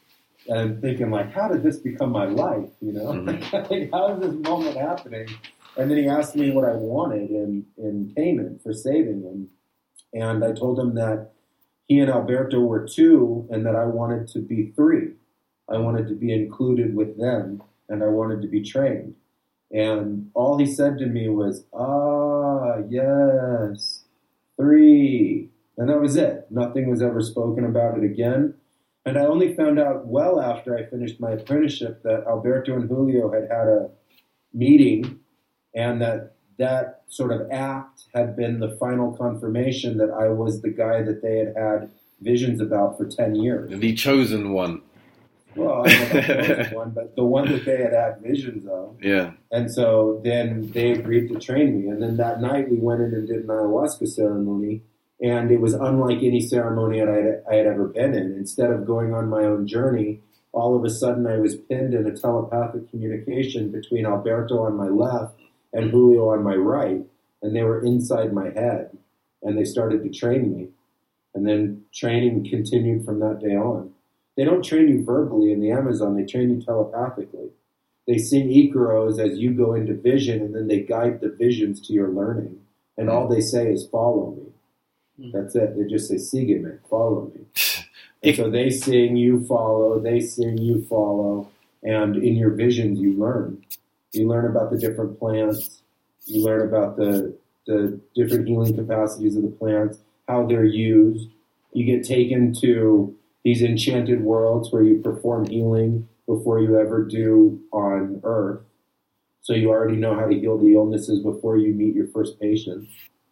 and thinking like, how did this become my life? You know, Mhm. like, how is this moment happening? And then he asked me what I wanted in, in payment for saving him. And I told him that he and Alberto were two and that I wanted to be three. I wanted to be included with them and I wanted to be trained. And all he said to me was, ah, yes, three. And that was it. Nothing was ever spoken about it again. And I only found out well after I finished my apprenticeship that Alberto and Julio had had a meeting and that that sort of act had been the final confirmation that I was the guy that they had had visions about for ten years. The chosen one. Well, I don't know if that was one, but the one that they had had visions of. Yeah. And so then they agreed to train me. And then that night we went in and did an ayahuasca ceremony. And it was unlike any ceremony I had, I had ever been in. Instead of going on my own journey, all of a sudden I was pinned in a telepathic communication between Alberto on my left and Julio on my right, and they were inside my head, and they started to train me. And then training continued from that day on. They don't train you verbally in the Amazon, they train you telepathically. They sing Icaros as you go into vision, and then they guide the visions to your learning. And all they say is, follow me. That's it. They just say, sígueme, follow me. And so they sing, you follow, they sing, you follow, and in your visions you learn. You learn about the different plants. You learn about the the different healing capacities of the plants, how they're used. You get taken to these enchanted worlds where you perform healing before you ever do on Earth. So you already know how to heal the illnesses before you meet your first patient.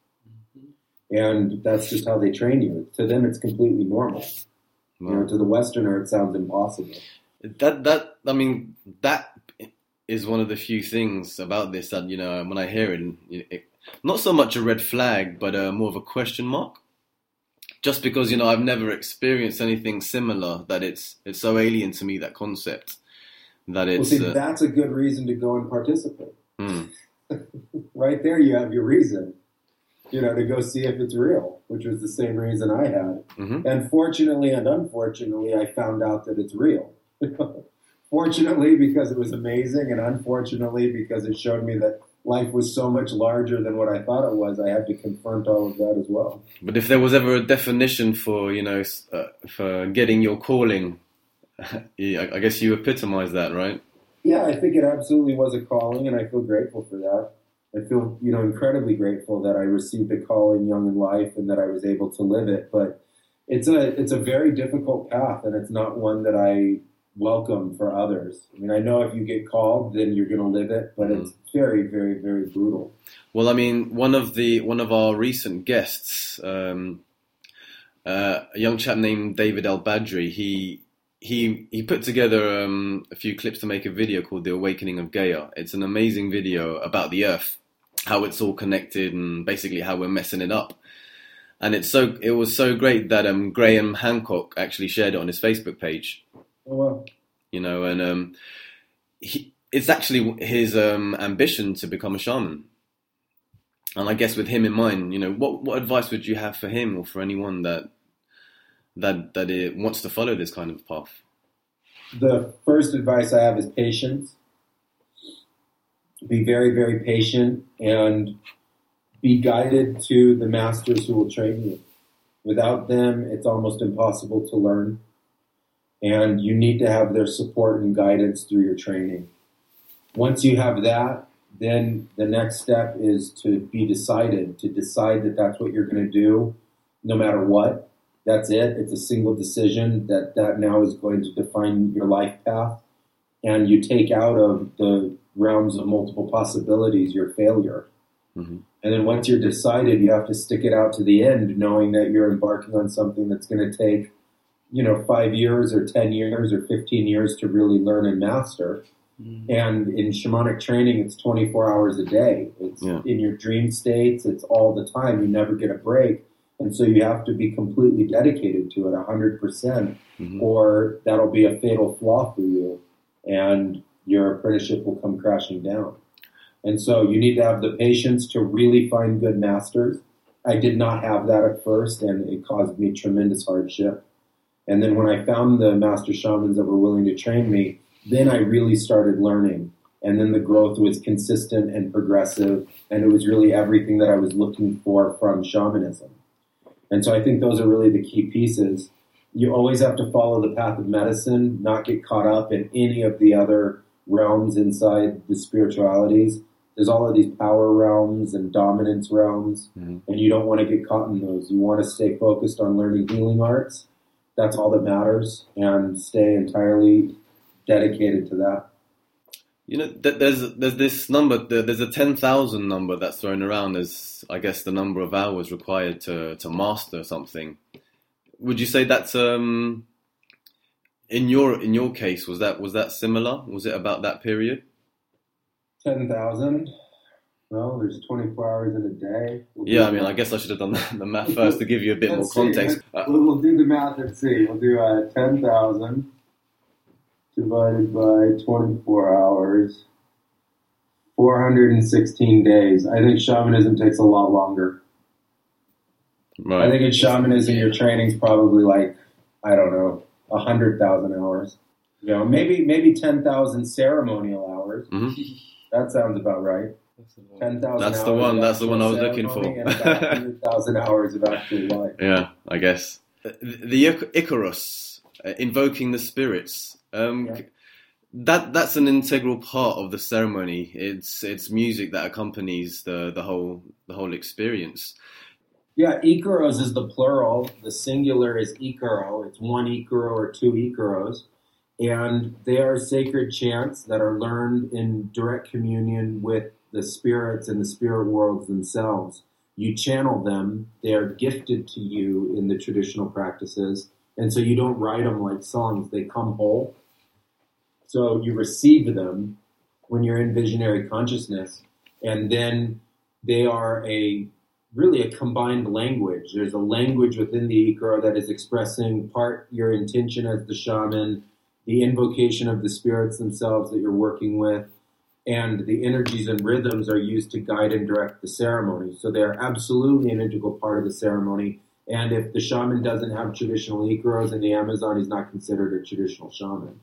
And that's just how they train you. To them, it's completely normal. You know, to the Westerner, it sounds impossible. That that I mean that is one of the few things about this that, you know, when I hear it, it not so much a red flag, but uh, more of a question mark. Just because, you know, I've never experienced anything similar, that it's it's so alien to me, that concept. That it's well, see, uh, that's a good reason to go and participate. hmm. Right there, you have your reason. You know, to go see if it's real, which was the same reason I had. Mm-hmm. And fortunately and unfortunately, I found out that it's real. Fortunately, because it was amazing, and unfortunately, because it showed me that life was so much larger than what I thought it was, I had to confront all of that as well. But if there was ever a definition for, you know, uh, for getting your calling, yeah, I guess you epitomize that, right? Yeah, I think it absolutely was a calling, and I feel grateful for that. I feel, you know, incredibly grateful that I received a calling young in life and that I was able to live it. But it's a it's a very difficult path, and it's not one that I welcome for others. I mean, I know if you get called, then you're going to live it, but mm. it's very, very, very brutal. Well, I mean, one of the one of our recent guests, um, uh, a young chap named David El Badri, he he he put together um, a few clips to make a video called "The Awakening of Gaia." It's an amazing video about the Earth, how it's all connected, and basically how we're messing it up. And it's so it was so great that um, Graham Hancock actually shared it on his Facebook page. Oh, wow. You know, and um, he, it's actually his um, ambition to become a shaman. And I guess with him in mind, you know, what what advice would you have for him or for anyone that that that it wants to follow this kind of path? The first advice I have is patience. Be very, very patient and be guided to the masters who will train you. Without them, it's almost impossible to learn. And you need to have their support and guidance through your training. Once you have that, then the next step is to be decided, to decide that that's what you're going to do, no matter what. That's it. It's a single decision that that now is going to define your life path. And you take out of the realms of multiple possibilities your failure. Mm-hmm. And then once you're decided, you have to stick it out to the end, knowing that you're embarking on something that's going to take, you know, five years or ten years or fifteen years to really learn and master. Mm-hmm. And in shamanic training, it's twenty-four hours a day. It's yeah. in your dream states. It's all the time. You never get a break. And so you have to be completely dedicated to it, one hundred percent, mm-hmm. or that'll be a fatal flaw for you. And your apprenticeship will come crashing down. And so you need to have the patience to really find good masters. I did not have that at first, and it caused me tremendous hardship. And then when I found the master shamans that were willing to train me, then I really started learning. And then the growth was consistent and progressive, and it was really everything that I was looking for from shamanism. And so I think those are really the key pieces. You always have to follow the path of medicine, not get caught up in any of the other realms inside the spiritualities. There's all of these power realms and dominance realms, mm-hmm. and you don't want to get caught in those. You want to stay focused on learning healing arts. That's all that matters, and stay entirely dedicated to that. You know, there's there's this number, there's a ten thousand number that's thrown around as, I guess, the number of hours required to, to master something. Would you say that's, um, in your in your case, was that was that similar? Was it about that period? ten thousand. Well, there's twenty-four hours in a day. We'll yeah, I mean, I guess I should have done the math first to give you a bit more context. Uh, we'll, we'll do the math and see. We'll do uh, ten thousand divided by twenty-four hours, four hundred sixteen days. I think shamanism takes a lot longer. Right. I think in shamanism, your training's probably like, I don't know, one hundred thousand hours. You know, maybe maybe ten thousand ceremonial hours. Mm-hmm. That sounds about right. ten thousand That's the one. That's the one I was looking for. And about one hundred thousand hours of actual life. Yeah, I guess. The, the Icarus, uh, invoking the spirits. Um, yeah. That that's an integral part of the ceremony. It's it's music that accompanies the, the whole the whole experience. Yeah, Icaros is the plural. The singular is Icaro. It's one Icaro or two Icaros. And they are sacred chants that are learned in direct communion with the spirits and the spirit worlds themselves. You channel them. They are gifted to you in the traditional practices. And so you don't write them like songs. They come whole. So you receive them when you're in visionary consciousness. And then they are a really a combined language. There's a language within the Icaro that is expressing part your intention as the shaman, the invocation of the spirits themselves that you're working with, and the energies and rhythms are used to guide and direct the ceremony. So they're absolutely an integral part of the ceremony. And if the shaman doesn't have traditional Icaros in the Amazon, he's not considered a traditional shaman.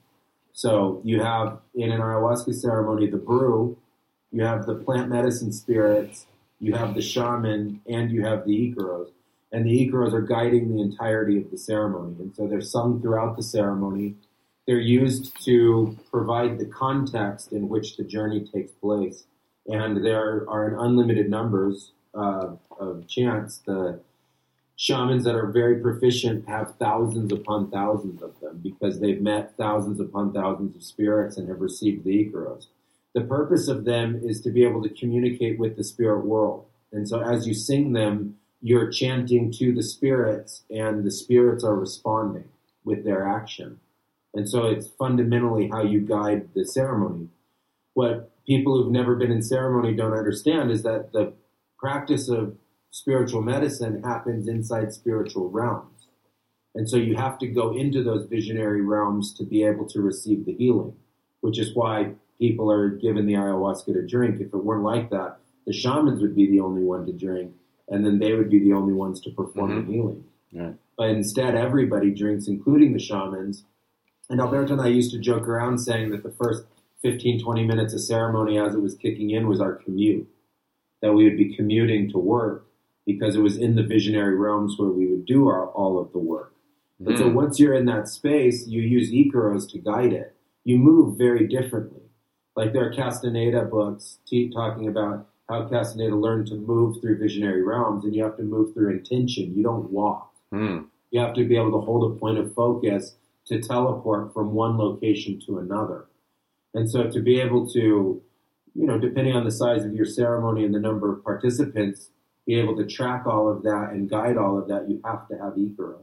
So you have, in an ayahuasca ceremony, the brew, you have the plant medicine spirits, you have the shaman, and you have the Icaros. And the Icaros are guiding the entirety of the ceremony. And so they're sung throughout the ceremony. They're used to provide the context in which the journey takes place. And there are an unlimited numbers uh, of chants. The shamans that are very proficient have thousands upon thousands of them because they've met thousands upon thousands of spirits and have received the Icaros. The purpose of them is to be able to communicate with the spirit world. And so as you sing them, you're chanting to the spirits, and the spirits are responding with their action. And so it's fundamentally how you guide the ceremony. What people who've never been in ceremony don't understand is that the practice of spiritual medicine happens inside spiritual realms. And so you have to go into those visionary realms to be able to receive the healing, which is why people are given the ayahuasca to drink. If it weren't like that, the shamans would be the only one to drink, and then they would be the only ones to perform mm-hmm. the healing. Yeah. But instead, everybody drinks, including the shamans. And Alberto and I used to joke around saying that the first fifteen, twenty minutes of ceremony as it was kicking in was our commute, that we would be commuting to work because it was in the visionary realms where we would do our, all of the work. Mm. And so once you're in that space, you use Icaros to guide it. You move very differently. Like there are Castaneda books t- talking about how Castaneda learned to move through visionary realms, and you have to move through intention. You don't walk. Mm. You have to be able to hold a point of focus to teleport from one location to another. And so to be able to, you know, depending on the size of your ceremony and the number of participants, be able to track all of that and guide all of that, you have to have Icaros.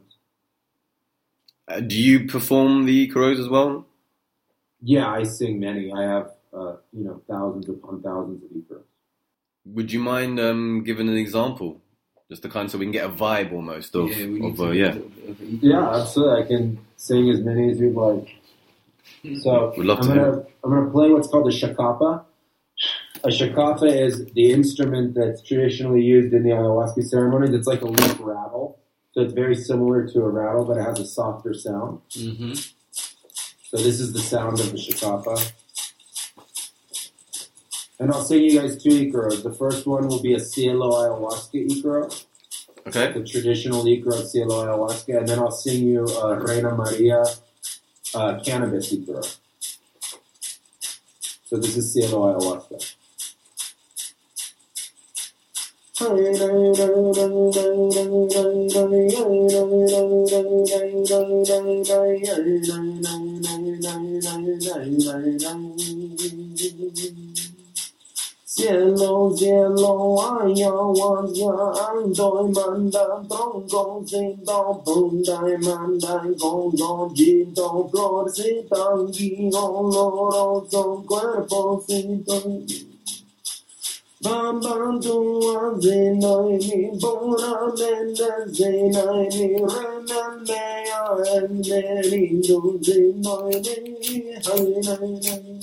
Uh, do you perform the Icaros as well? Yeah, I sing many. I have, uh, you know, thousands upon thousands of Icaros. Would you mind um, giving an example? Just to kind of so we can get a vibe almost of, yeah, we of uh, yeah. Yeah, absolutely. I can sing as many as you'd like. So We'd love I'm to gonna hear. I'm gonna play what's called a shakapa. A shakapa is the instrument that's traditionally used in the ayahuasca ceremonies. It's like a leaf rattle. So it's very similar to a rattle, but it has a softer sound. Mm-hmm. So this is the sound of the shikapa. And I'll sing you guys two ikaros. The first one will be a Cielo Ayahuasca ikaro, Okay. the traditional ikaro of Cielo Ayahuasca, and then I'll sing you a Reina Maria uh, cannabis ikaro. So this is Cielo Ayahuasca. Cielo, cielo, ayahuasca, andoi manda, tronco, sinto, pundai, mandai, congo, gito, flor, sitangi, oloroso, cuerpo, sinto. Bambam tua zinoi mi puramente zinoi mi remembea enneri du zinoi mi hai nai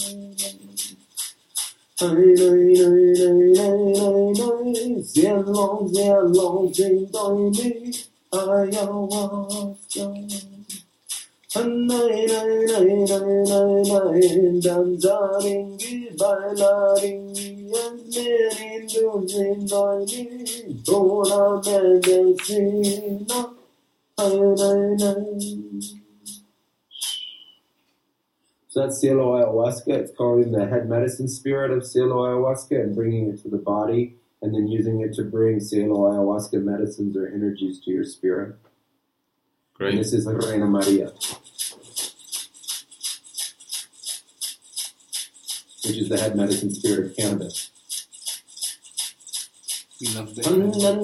nai cielo cielo zinoi mi ayahuasca nai nai nai nai nai nai danzaringi bailaringi Merindu zinoi mi tora medicina nai nai. So that's Cielo Ayahuasca. It's calling the head medicine spirit of Cielo Ayahuasca and bringing it to the body and then using it to bring Cielo Ayahuasca medicines or energies to your spirit. Great. And this is Reina Maria, which is the head medicine spirit of cannabis. We love that.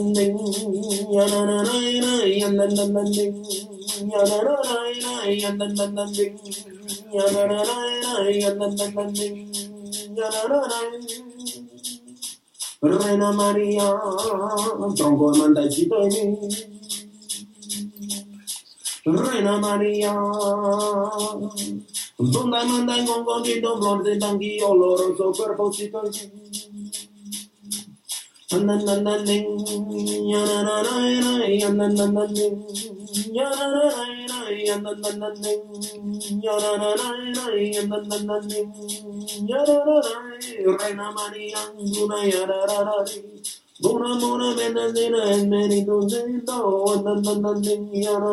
Reina Maria, tronco manda chitoni. Reina Maria, donde manda con conchito flor de tanqui oloroso cuerpo chitoni. Reina Maria, Duna Yararari, Duna Mona Menazina, and many do they know, and then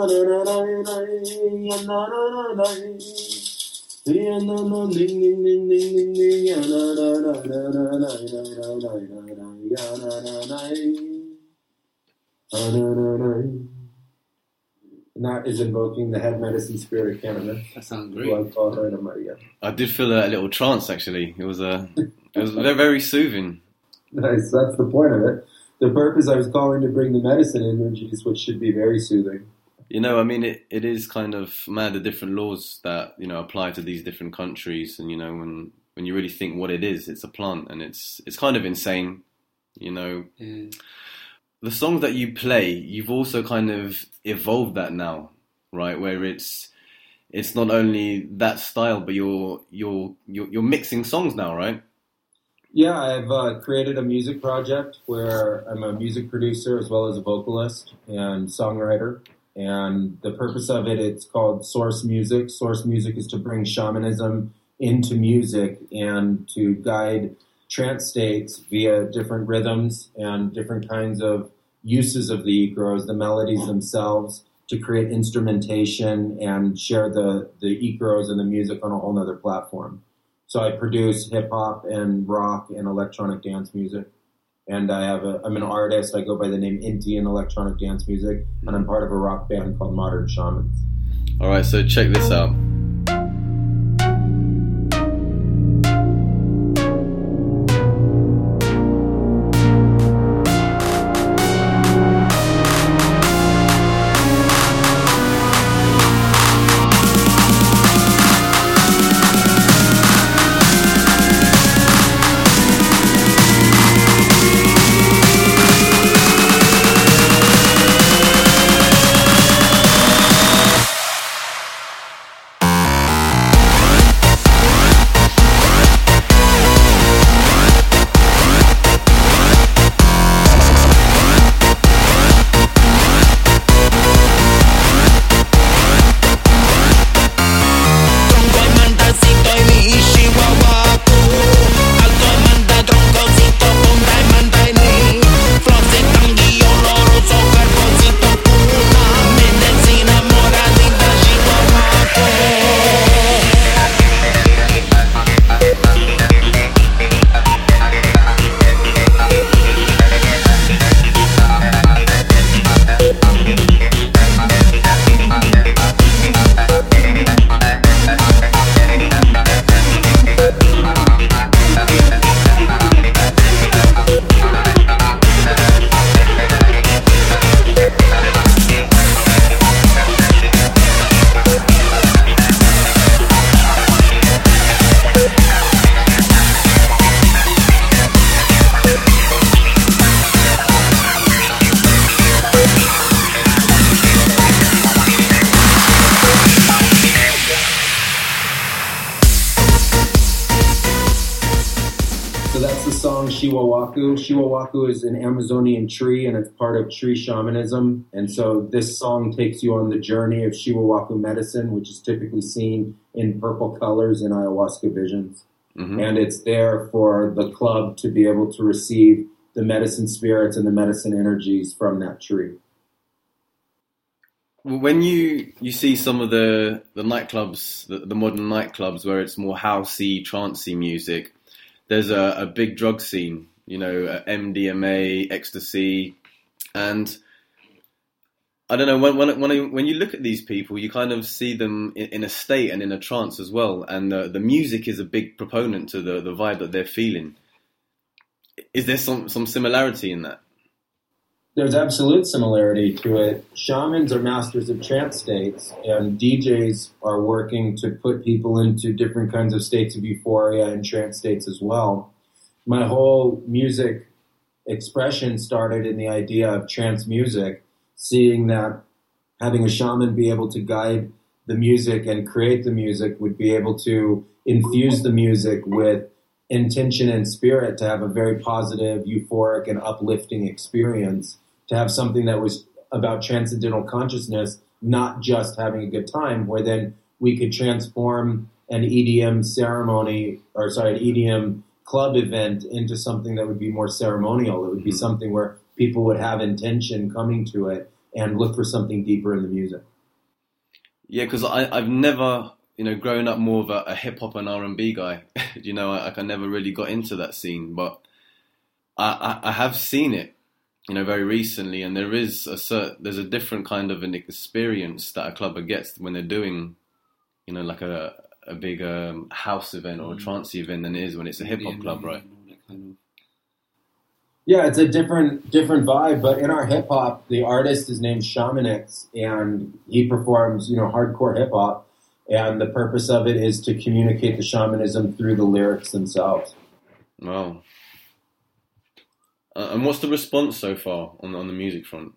And that is invoking the head medicine spirit of cannabis, That sounds who great. I call Reina Maria. I did feel a little trance actually. It was a, it was very, very soothing. Nice, that's the point of it. The purpose I was calling to bring the medicine energies, which should be very soothing. You know, I mean, it, it is kind of mad the different laws that, you know, apply to these different countries. And, you know, when, when you really think what it is, it's a plant and it's, it's kind of insane, you know. Yeah. The songs that you play, you've also kind of evolved that now, right? Where it's, it's not only that style, but you're, you're, you're, you're mixing songs now, right? Yeah, I've uh, created a music project where I'm a music producer as well as a vocalist and songwriter. And the purpose of it, it's called Source Music. Source Music is to bring shamanism into music and to guide trance states via different rhythms and different kinds of uses of the Icaros, the melodies themselves, to create instrumentation and share the, the Icaros and the music on a whole nother platform. So I produce hip-hop and rock and electronic dance music. And I have a, I'm an artist. I go by the name Inti in electronic dance music, and I'm part of a rock band called Modern Shamans. All right, so check this out. Shiwawaku. Shiwawaku is an Amazonian tree, and it's part of tree shamanism. And so this song takes you on the journey of Shiwawaku medicine, which is typically seen in purple colors in ayahuasca visions. Mm-hmm. And it's there for the club to be able to receive the medicine spirits and the medicine energies from that tree. When you, you see some of the, the nightclubs, the, the modern nightclubs where it's more housey, trancey music, there's a, a big drug scene, you know, uh, M D M A, ecstasy, and I don't know, when when when, I, when you look at these people, you kind of see them in, in a state and in a trance as well, and the, the music is a big proponent to the, the vibe that they're feeling. Is there some, some similarity in that? There's absolute similarity to it. Shamans are masters of trance states, and D Js are working to put people into different kinds of states of euphoria and trance states as well. My whole music expression started in the idea of trance music, seeing that having a shaman be able to guide the music and create the music would be able to infuse the music with intention and spirit to have a very positive, euphoric, and uplifting experience, to have something that was about transcendental consciousness, not just having a good time, where then we could transform an E D M ceremony, or sorry, an E D M club event into something that would be more ceremonial. It would be something where people would have intention coming to it and look for something deeper in the music. Yeah, because I've never, you know, growing up more of a, a hip hop and R and B guy, you know, I, I never really got into that scene, but I, I, I have seen it, you know, very recently, and there is a cert, there's a different kind of an experience that a clubber gets when they're doing, you know, like a a big um, house event or a trancey event than it is when it's a hip hop club, right? Yeah, it's a different different vibe, but in our hip hop, the artist is named Shamanix, and he performs, you know, hardcore hip hop, and the purpose of it is to communicate the shamanism through the lyrics themselves. Wow. Uh, and what's the response so far on on the music front?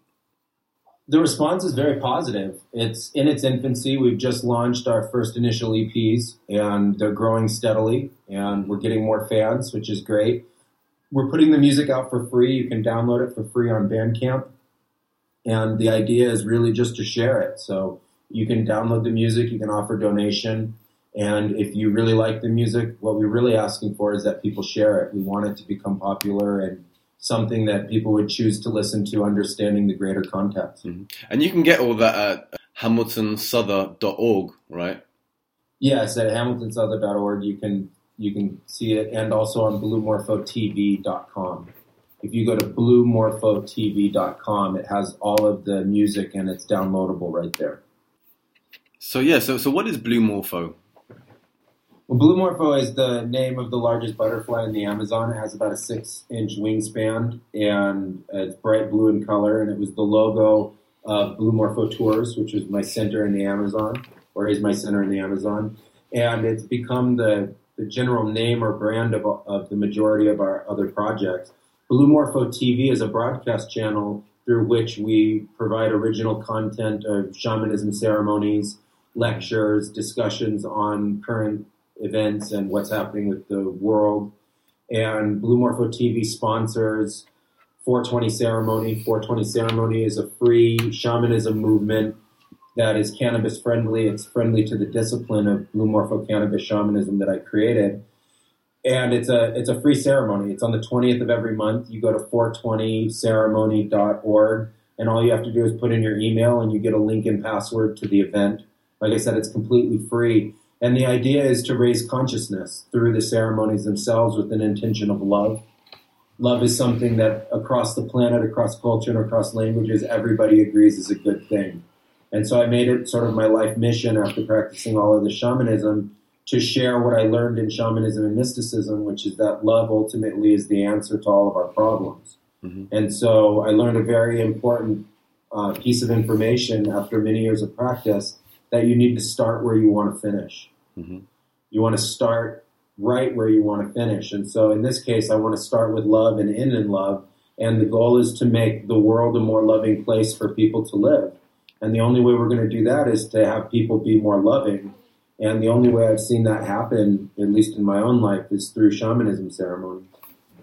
The response is very positive. It's in its infancy. We've just launched our first initial E Ps, and they're growing steadily, and we're getting more fans, which is great. We're putting the music out for free. You can download it for free on Bandcamp. And the idea is really just to share it. So you can download the music, you can offer donation. And if you really like the music, what we're really asking for is that people share it. We want it to become popular and something that people would choose to listen to, understanding the greater context. Mm-hmm. And you can get all that at hamilton souther dot org, right? Yes, at hamilton souther dot org you can you can see it, and also on blue morpho t v dot com. If you go to blue morpho t v dot com, it has all of the music and it's downloadable right there. So yeah, so so what is Blue Morpho? Well, Blue Morpho is the name of the largest butterfly in the Amazon. It has about a six-inch wingspan, and it's bright blue in color, and it was the logo of Blue Morpho Tours, which is my center in the Amazon, or is my center in the Amazon. And it's become the, the general name or brand of, of the majority of our other projects. Blue Morpho T V is a broadcast channel through which we provide original content of shamanism ceremonies, lectures, discussions on current events and what's happening with the world. And Blue Morpho T V sponsors four twenty Ceremony. four twenty Ceremony is a free shamanism movement that is cannabis friendly. It's friendly to the discipline of Blue Morpho cannabis shamanism that I created. And it's a it's a free ceremony. It's on the twentieth of every month. You go to four twenty ceremony dot org, and all you have to do is put in your email, and you get a link and password to the event. Like I said, it's completely free. And the idea is to raise consciousness through the ceremonies themselves with an intention of love. Love is something that across the planet, across culture, and across languages, everybody agrees is a good thing. And so I made it sort of my life mission after practicing all of the shamanism to share what I learned in shamanism and mysticism, which is that love ultimately is the answer to all of our problems. Mm-hmm. And so I learned a very important uh, piece of information after many years of practice, that you need to start where you want to finish. Mm-hmm. You want to start right where you want to finish. And so in this case, I want to start with love and end in love. And the goal is to make the world a more loving place for people to live. And the only way we're going to do that is to have people be more loving. And the only way I've seen that happen, at least in my own life, is through shamanism ceremonies.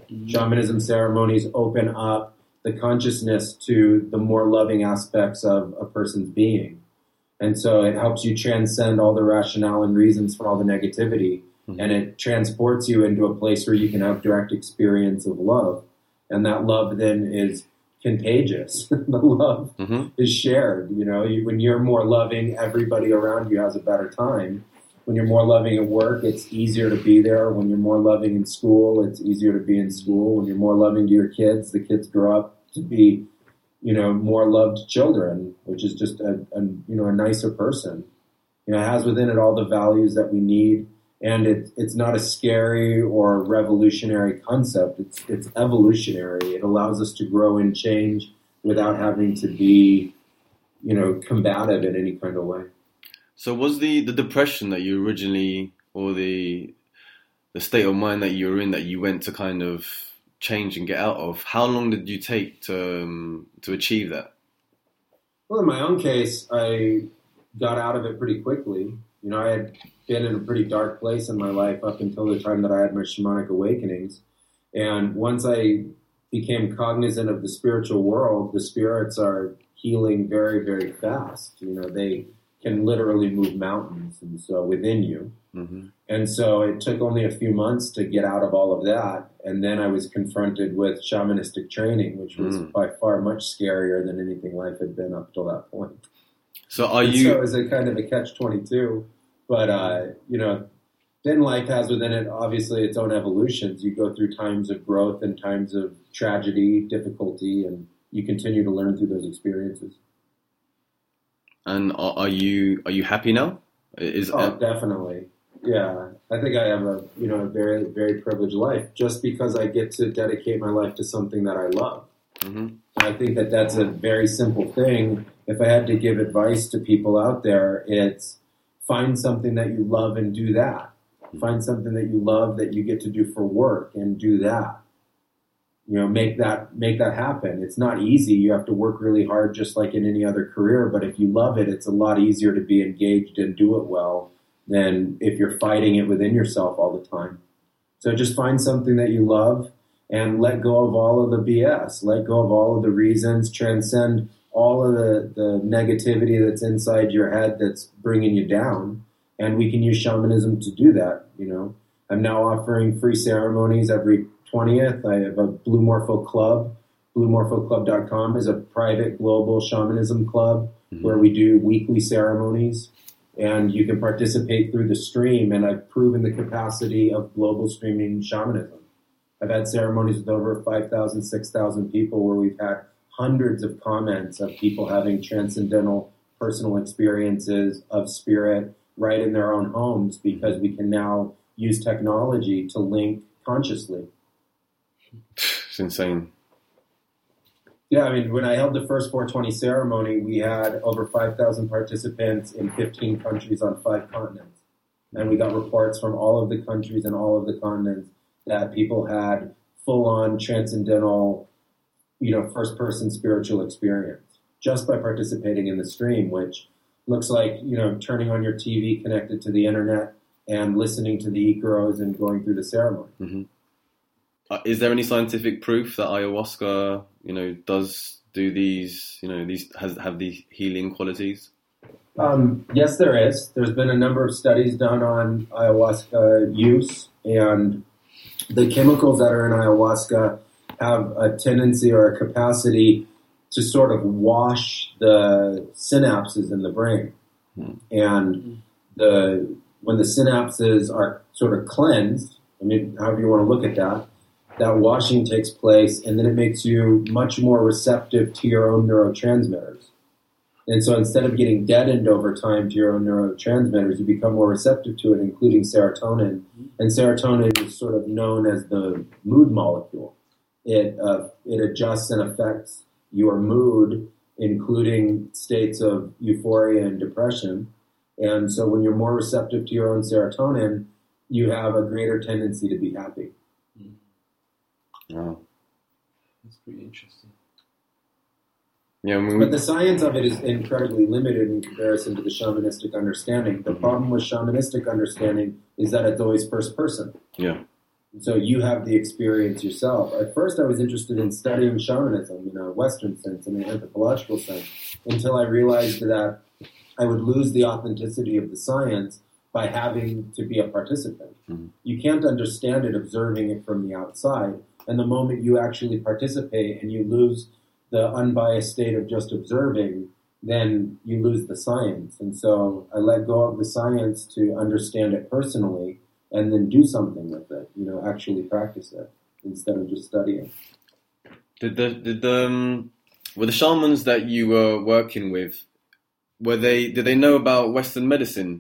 Mhm. Shamanism ceremonies open up the consciousness to the more loving aspects of a person's being. And so it helps you transcend all the rationale and reasons for all the negativity. Mhm. And it transports you into a place where you can have direct experience of love. And that love then is contagious. The love Mhm. is shared. You know, you, when you're more loving, everybody around you has a better time. When you're more loving at work, it's easier to be there. When you're more loving in school, it's easier to be in school. When you're more loving to your kids, the kids grow up to be, you know, more loved children, which is just a, a you know a nicer person. You know, it has within it all the values that we need, and it, it's not a scary or revolutionary concept. It's it's evolutionary. It allows us to grow and change without having to be, you know, combative in any kind of way. So was the, the depression that you originally, or the the state of mind that you were in that you went to kind of change and get out of, how long did you take to um, to achieve that? Well, in my own case, I got out of it pretty quickly. You know, I had been in a pretty dark place in my life up until the time that I had my shamanic awakenings. And once I became cognizant of the spiritual world, the spirits are healing very, very fast. You know, they can literally move mountains, and so within you. Mm-hmm. And so it took only a few months to get out of all of that. And then I was confronted with shamanistic training, which was Mm. by far much scarier than anything life had been up till that point. So are And you? so it was a kind of a catch twenty-two. But, uh, you know, then life has within it, obviously, its own evolutions. You go through times of growth and times of tragedy, difficulty, and you continue to learn through those experiences. And are, are you are you happy now? Is Oh, definitely. Yeah. I think I have a, you know, a very, very privileged life just because I get to dedicate my life to something that I love. Mhm. I think that that's a very simple thing. If I had to give advice to people out there, it's find something that you love and do that. Find something that you love that you get to do for work and do that. You know, make that make that happen. It's not easy. You have to work really hard just like in any other career, but if you love it, it's a lot easier to be engaged and do it well than if you're fighting it within yourself all the time. So just find something that you love and let go of all of the B S. Let go of all of the reasons. Transcend all of the, the negativity that's inside your head that's bringing you down. And we can use shamanism to do that, you know. I'm now offering free ceremonies every twentieth. I have a Blue Morpho Club. blue morpho club dot com is a private global shamanism club mm-hmm. where we do weekly ceremonies. And you can participate through the stream. And I've proven the capacity of global streaming shamanism. I've had ceremonies with over five thousand, six thousand people where we've had hundreds of comments of people having transcendental personal experiences of spirit right in their own homes because we can now use technology to link consciously. It's insane. Yeah, I mean, when I held the first four twenty ceremony, we had over five thousand participants in fifteen countries on five continents. And we got reports from all of the countries and all of the continents that people had full-on transcendental, you know, first-person spiritual experience just by participating in the stream, which looks like, you know, turning on your T V connected to the internet and listening to the Icaros and going through the ceremony. Mm-hmm. Uh, is there any scientific proof that ayahuasca, you know, does do these, you know, these has have these healing qualities? Um, yes, there is. There's been a number of studies done on ayahuasca use, and the chemicals that are in ayahuasca have a tendency or a capacity to sort of wash the synapses in the brain. Mm. And the when the synapses are sort of cleansed, I mean, however you want to look at that, that washing takes place, and then it makes you much more receptive to your own neurotransmitters. And so instead of getting deadened over time to your own neurotransmitters, you become more receptive to it, including serotonin. And serotonin is sort of known as the mood molecule. It uh, it adjusts and affects your mood, including states of euphoria and depression. And so when you're more receptive to your own serotonin, you have a greater tendency to be happy. Wow. That's pretty interesting. Yeah, I mean, but the science of it is incredibly limited in comparison to the shamanistic understanding. The mm-hmm. problem with shamanistic understanding is that it's always first person. Yeah. So you have the experience yourself. At first, I was interested in studying shamanism in a Western sense, in an anthropological sense, until I realized that I would lose the authenticity of the science by having to be a participant. Mm-hmm. You can't understand it observing it from the outside. And the moment you actually participate and you lose the unbiased state of just observing, then you lose the science. And so I let go of the science to understand it personally and then do something with it, you know, actually practice it instead of just studying. Did the did the um, were the shamans that you were working with, were they did they know about Western medicine?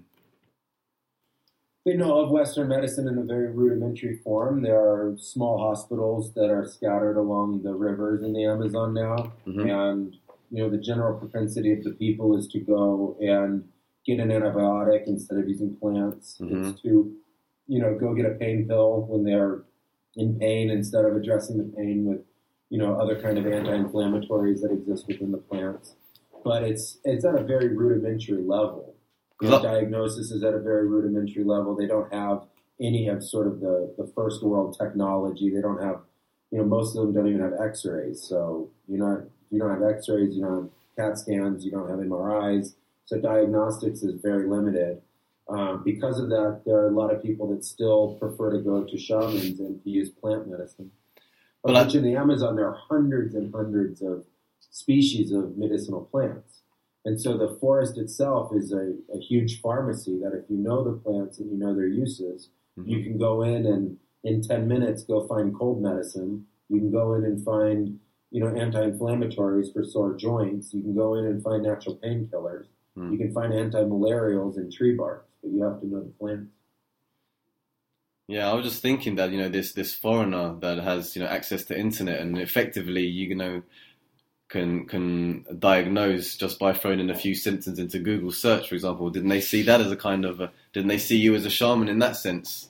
They know of Western medicine in a very rudimentary form. There are small hospitals that are scattered along the rivers in the Amazon now, Mm-hmm. and you know the general propensity of the people is to go and get an antibiotic instead of using plants. Mhm. It's to you know go get a pain pill when they're in pain instead of addressing the pain with you know other kind of anti-inflammatories that exist within the plants. But it's it's at a very rudimentary level. You know, diagnosis is at a very rudimentary level. They don't have any of sort of the, the first world technology. They don't have, you know, most of them don't even have X-rays. So you know, you don't have X-rays, you don't have CAT scans, you don't have M R Is. So diagnostics is very limited. Um, because of that, there are a lot of people that still prefer to go to shamans and to use plant medicine. But Well, I- which in the Amazon, there are hundreds and hundreds of species of medicinal plants. And so the forest itself is a, a huge pharmacy that if you know the plants and you know their uses, Mm-hmm. you can go in and in ten minutes go find cold medicine. You can go in and find, you know, anti-inflammatories for sore joints. You can go in and find natural painkillers. Mm. You can find anti-malarials in tree barks, but you have to know the plants. Yeah, I was just thinking that, you know, this this foreigner that has, you know, access to internet and effectively, you know, can can diagnose just by throwing in a few symptoms into Google search, for example. Didn't they see that as a kind of, a, didn't they see you as a shaman in that sense?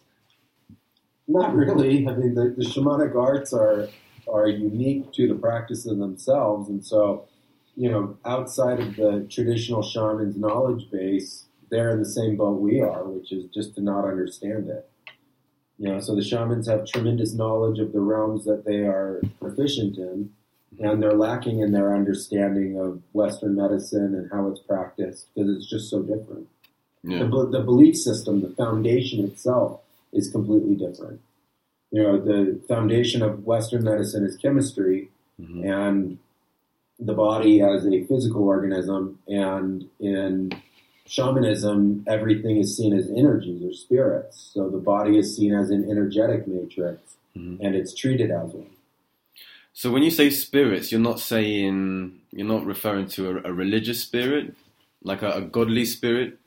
Not really. I mean, the, the shamanic arts are are unique to the practice in themselves, and so, you know, outside of the traditional shaman's knowledge base, they're in the same boat we are, which is just to not understand it. You know, so the shamans have tremendous knowledge of the realms that they are proficient in, and they're lacking in their understanding of Western medicine and how it's practiced because it's just so different. Yeah. The, the belief system, the foundation itself, is completely different. You know, the foundation of Western medicine is chemistry, Mhm. and the body as a physical organism, and in shamanism, everything is seen as energies or spirits. So the body is seen as an energetic matrix, Mhm. and it's treated as one. So when you say spirits, you're not saying, you're not referring to a, a religious spirit, like a, a godly spirit?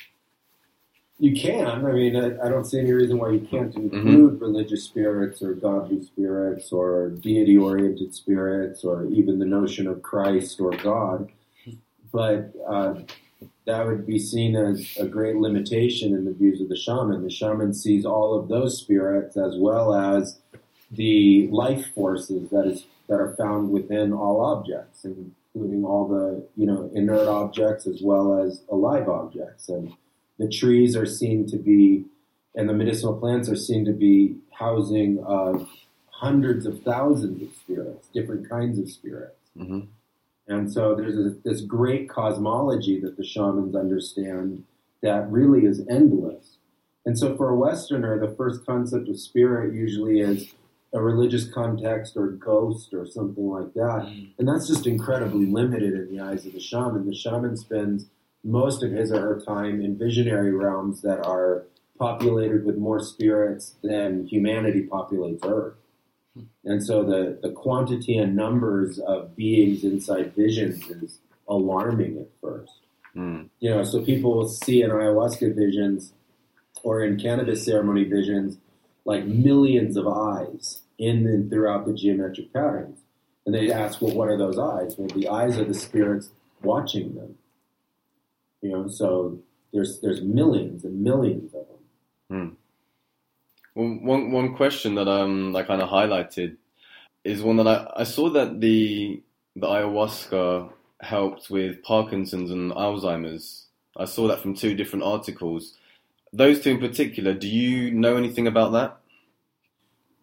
You can. I mean, I, I don't see any reason why you can't include religious spirits or godly spirits or deity-oriented spirits or even the notion of Christ or God. But uh, that would be seen as a great limitation in the views of the shaman. The shaman sees all of those spirits as well as the life forces that is that are found within all objects, including all the you know inert objects as well as alive objects. And the trees are seen to be, and the medicinal plants are seen to be housing of hundreds of thousands of spirits, different kinds of spirits. Mm-hmm. And so there's a, this great cosmology that the shamans understand that really is endless. And so for a Westerner, the first concept of spirit usually is a religious context or ghost or something like that. And that's just incredibly limited in the eyes of the shaman. The shaman spends most of his or her time in visionary realms that are populated with more spirits than humanity populates Earth. And so the, the quantity and numbers of beings inside visions is alarming at first. Mm. You know, so people will see in ayahuasca visions or in cannabis ceremony visions like millions of eyes in and throughout the geometric patterns. And they ask, well, what are those eyes? Well, the eyes are the spirits watching them. You know, so there's there's millions and millions of them. Mm. Well, one one question that um I kind of highlighted is one that I, I saw that the the ayahuasca helped with Parkinson's and Alzheimer's. I saw that from two different articles. Those two in particular, do you know anything about that?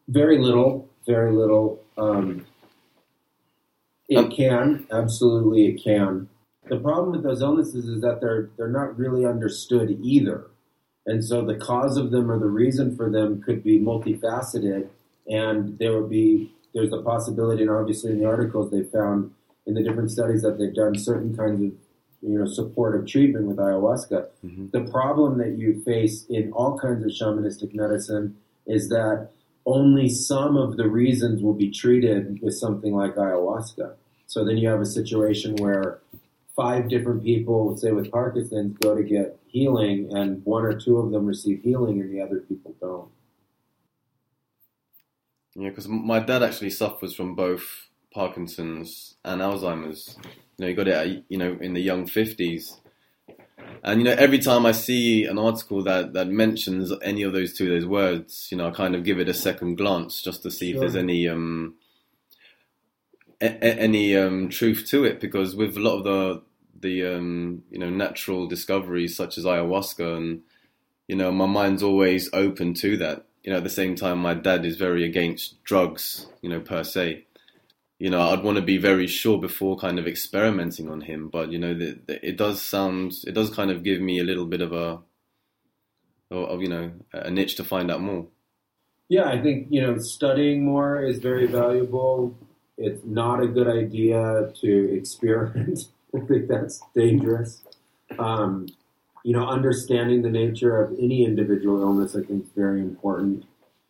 Very little, very little. Um, it Um, can, absolutely it can. The problem with those illnesses is that they're they're not really understood either. And so the cause of them or the reason for them could be multifaceted, and there would be there's the possibility, and obviously in the articles they found in the different studies that they've done certain kinds of you know supportive treatment with ayahuasca. Mm-hmm. The problem that you face in all kinds of shamanistic medicine is that only some of the reasons will be treated with something like ayahuasca. So then you have a situation where five different people, say with Parkinson's, go to get healing, and one or two of them receive healing and the other people don't. Yeah, because my dad actually suffers from both Parkinson's and Alzheimer's. You know, he got it, at, you know, in the young fifties. And, you know, every time I see an article that, that mentions any of those two, those words, you know, I kind of give it a second glance just to see Sure. if there's any um, a, a- any um, truth to it. Because with a lot of the, the um, you know, natural discoveries such as ayahuasca, and, you know, my mind's always open to that. You know, at the same time, my dad is very against drugs, you know, per se. You know, I'd want to be very sure before kind of experimenting on him, but you know, the, the, it does sound, it does kind of give me a little bit of a, of you know, an itch to find out more. Yeah, I think, you know, studying more is very valuable. It's not a good idea to experiment. I think that's dangerous. Um, you know, understanding the nature of any individual illness, I think, is very important.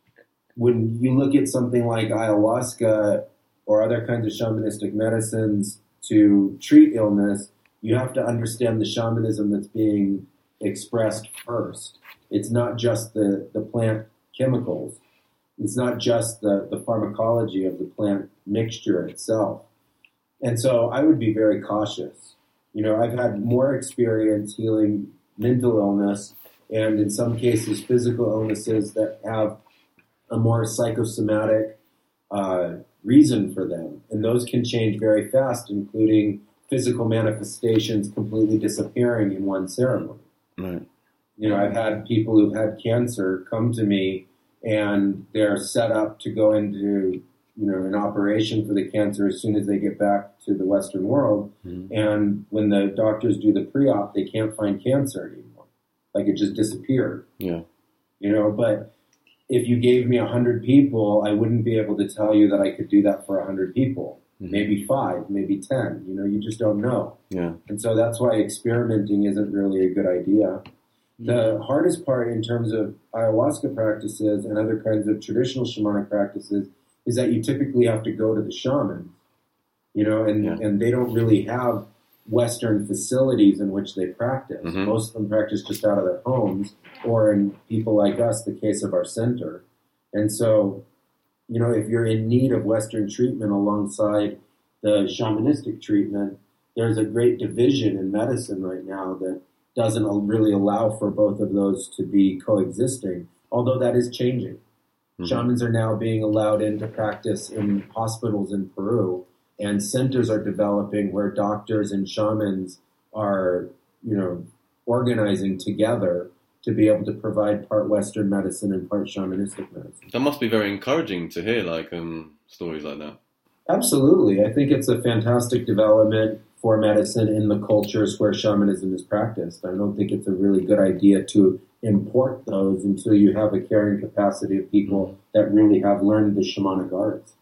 When you look at something like ayahuasca or other kinds of shamanistic medicines to treat illness, you have to understand the shamanism that's being expressed first. It's not just the, the plant chemicals. It's not just the, the pharmacology of the plant mixture itself. And so I would be very cautious. You know, I've had more experience healing mental illness and in some cases physical illnesses that have a more psychosomatic uh, reason for them. And those can change very fast, including physical manifestations completely disappearing in one ceremony. Right. You know, I've had people who've had cancer come to me and they're set up to go into, you know, an operation for the cancer as soon as they get back to the Western world. Mm-hmm. And when the doctors do the pre-op, they can't find cancer anymore. Like it just disappeared. Yeah. You know, but if you gave me a hundred people, I wouldn't be able to tell you that I could do that for a hundred people. Mm-hmm. Maybe five, maybe ten. You know, you just don't know. Yeah. And so that's why experimenting isn't really a good idea. Mm-hmm. The hardest part in terms of ayahuasca practices and other kinds of traditional shamanic practices is that you typically have to go to the shaman, you know, and, Yeah. and they don't really have Western facilities in which they practice. Mm-hmm. Most of them practice just out of their homes, or in people like us, the case of our center. And so, you know, if you're in need of Western treatment alongside the shamanistic treatment, there's a great division in medicine right now that doesn't really allow for both of those to be coexisting, although that is changing. Mm-hmm. Shamans are now being allowed in to practice in hospitals in Peru, and centers are developing where doctors and shamans are, you know, organizing together to be able to provide part Western medicine and part shamanistic medicine. That must be very encouraging to hear, like, um, stories like that. Absolutely. I think it's a fantastic development for medicine in the cultures where shamanism is practiced. I don't think it's a really good idea to import those until you have a carrying capacity of people that really have learned the shamanic arts.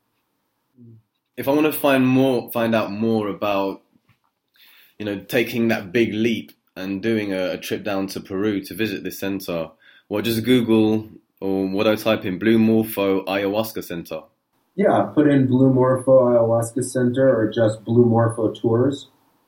If I want to find more, find out more about, you know, taking that big leap and doing a, a trip down to Peru to visit this center, well, just Google, or what I type in, Blue Morpho Ayahuasca Center. Yeah, put in Blue Morpho Ayahuasca Center or just Blue Morpho Tours.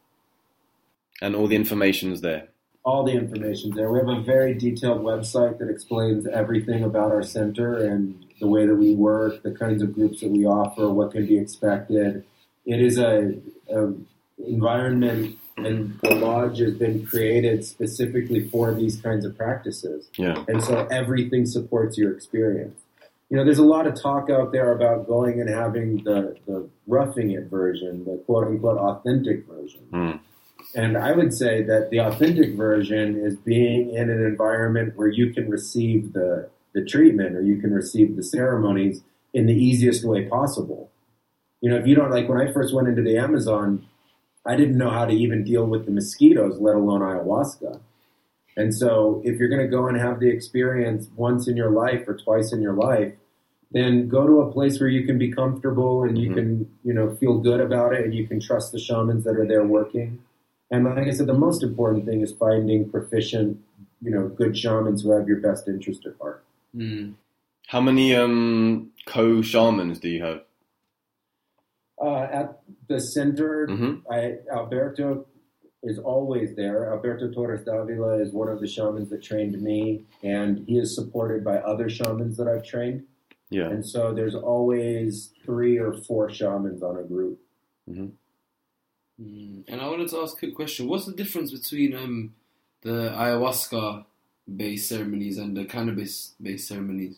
And all the information's there. All the information's there. We have a very detailed website that explains everything about our center and the way that we work, the kinds of groups that we offer, what can be expected. It is a, a environment, and the lodge has been created specifically for these kinds of practices. Yeah. And so everything supports your experience. You know, there's a lot of talk out there about going and having the, the roughing it version, the quote-unquote authentic version. Mm. And I would say that the authentic version is being in an environment where you can receive the, the treatment or you can receive the ceremonies in the easiest way possible. You know, if you don't, like when I first went into the Amazon, I didn't know how to even deal with the mosquitoes, let alone ayahuasca. And so if you're going to go and have the experience once in your life or twice in your life, then go to a place where you can be comfortable and you mm-hmm. can, you know, feel good about it and you can trust the shamans that are there working. And like I said, the most important thing is finding proficient, you know, good shamans who have your best interest at heart. Mm. How many um, co-shamans do you have? Uh, at the center, mm-hmm. I, Alberto is always there. Alberto Torres Davila is one of the shamans that trained me, and he is supported by other shamans that I've trained. Yeah. And so there's always three or four shamans on a group. Mm-hmm. Mm. And I wanted to ask a quick question. What's the difference between um, the ayahuasca-based ceremonies and the cannabis-based ceremonies?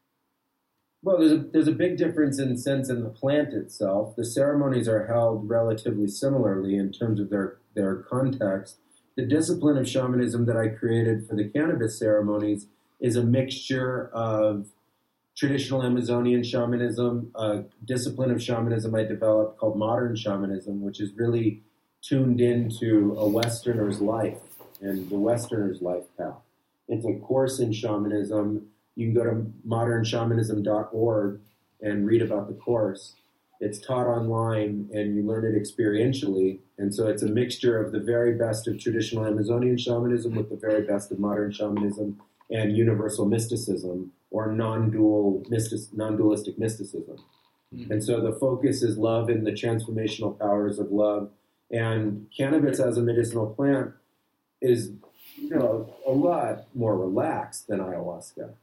Well, there's a, there's a big difference in sense in the plant itself. The ceremonies are held relatively similarly in terms of their, their context. The discipline of shamanism that I created for the cannabis ceremonies is a mixture of traditional Amazonian shamanism, a discipline of shamanism I developed called modern shamanism, which is really tuned into a Westerner's life and the Westerner's life path. It's a course in shamanism. You can go to modern shamanism dot org and read about the course. It's taught online and you learn it experientially. And so it's a mixture of the very best of traditional Amazonian shamanism with the very best of modern shamanism and universal mysticism or non-dual mystic, non-dualistic mysticism. Mm-hmm. And so the focus is love and the transformational powers of love. And cannabis as a medicinal plant is, you know, a lot more relaxed than ayahuasca.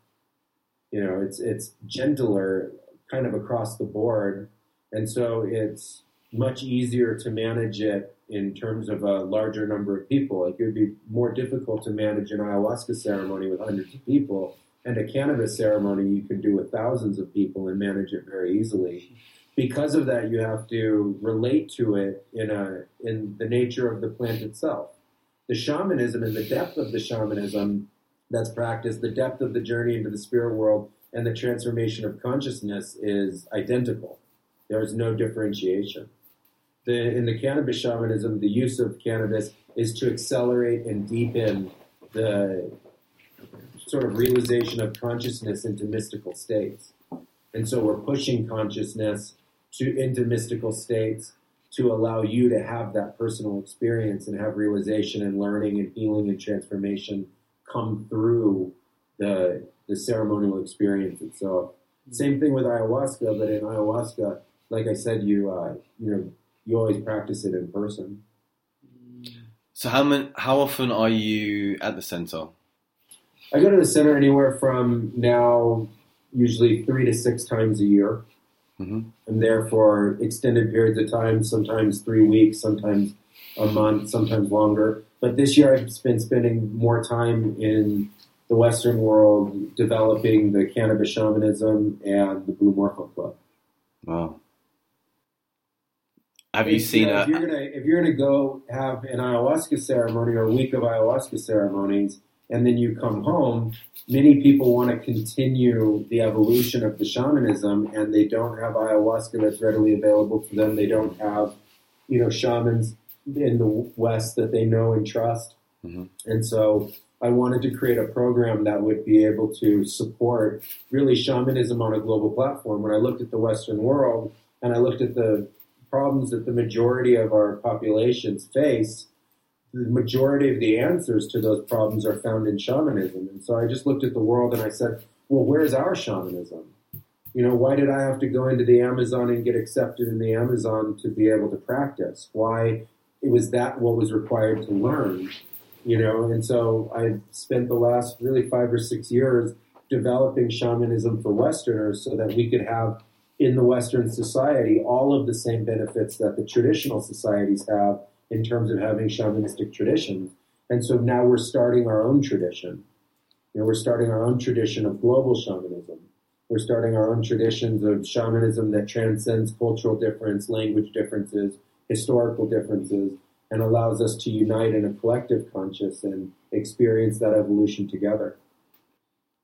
You know, it's it's gentler kind of across the board. And so it's much easier to manage it in terms of a larger number of people. Like it would be more difficult to manage an ayahuasca ceremony with hundreds of people. And a cannabis ceremony you can do with thousands of people and manage it very easily. Because of that, you have to relate to it in a in the nature of the plant itself. The shamanism and the depth of the shamanism that's practiced, the depth of the journey into the spirit world and the transformation of consciousness is identical. There is no differentiation. The, in the cannabis shamanism, the use of cannabis is to accelerate and deepen the sort of realization of consciousness into mystical states. And so we're pushing consciousness to into mystical states to allow you to have that personal experience and have realization and learning and healing and transformation come through the the ceremonial experience itself. Same thing with ayahuasca, but in ayahuasca, like I said, you uh, you know you always practice it in person. So how many, how often are you at the center? I go to the center anywhere from now usually three to six times a year. Mm-hmm. I'm there for extended periods of time, sometimes three weeks, sometimes a month, sometimes longer. But this year I've been spending more time in the Western world developing the cannabis shamanism and the Blue Morpho Club. Wow. Have if, you seen you know, a... If you're gonna if you're gonna go have an ayahuasca ceremony or a week of ayahuasca ceremonies, and then you come home, many people want to continue the evolution of the shamanism, and they don't have ayahuasca that's readily available to them. They don't have, you know, shamans in the West that they know and trust. Mm-hmm. And so I wanted to create a program that would be able to support really shamanism on a global platform. When I looked at the Western world and I looked at the problems that the majority of our populations face, the majority of the answers to those problems are found in shamanism. And so I just looked at the world and I said, well, where's our shamanism? You know, why did I have to go into the Amazon and get accepted in the Amazon to be able to practice? Why it was that what was required to learn? You know, and so I spent the last really five or six years developing shamanism for Westerners so that we could have in the Western society all of the same benefits that the traditional societies have in terms of having shamanistic traditions. And so now we're starting our own tradition. You know, we're starting our own tradition of global shamanism. We're starting our own traditions of shamanism that transcends cultural difference, language differences, historical differences, and allows us to unite in a collective conscious and experience that evolution together.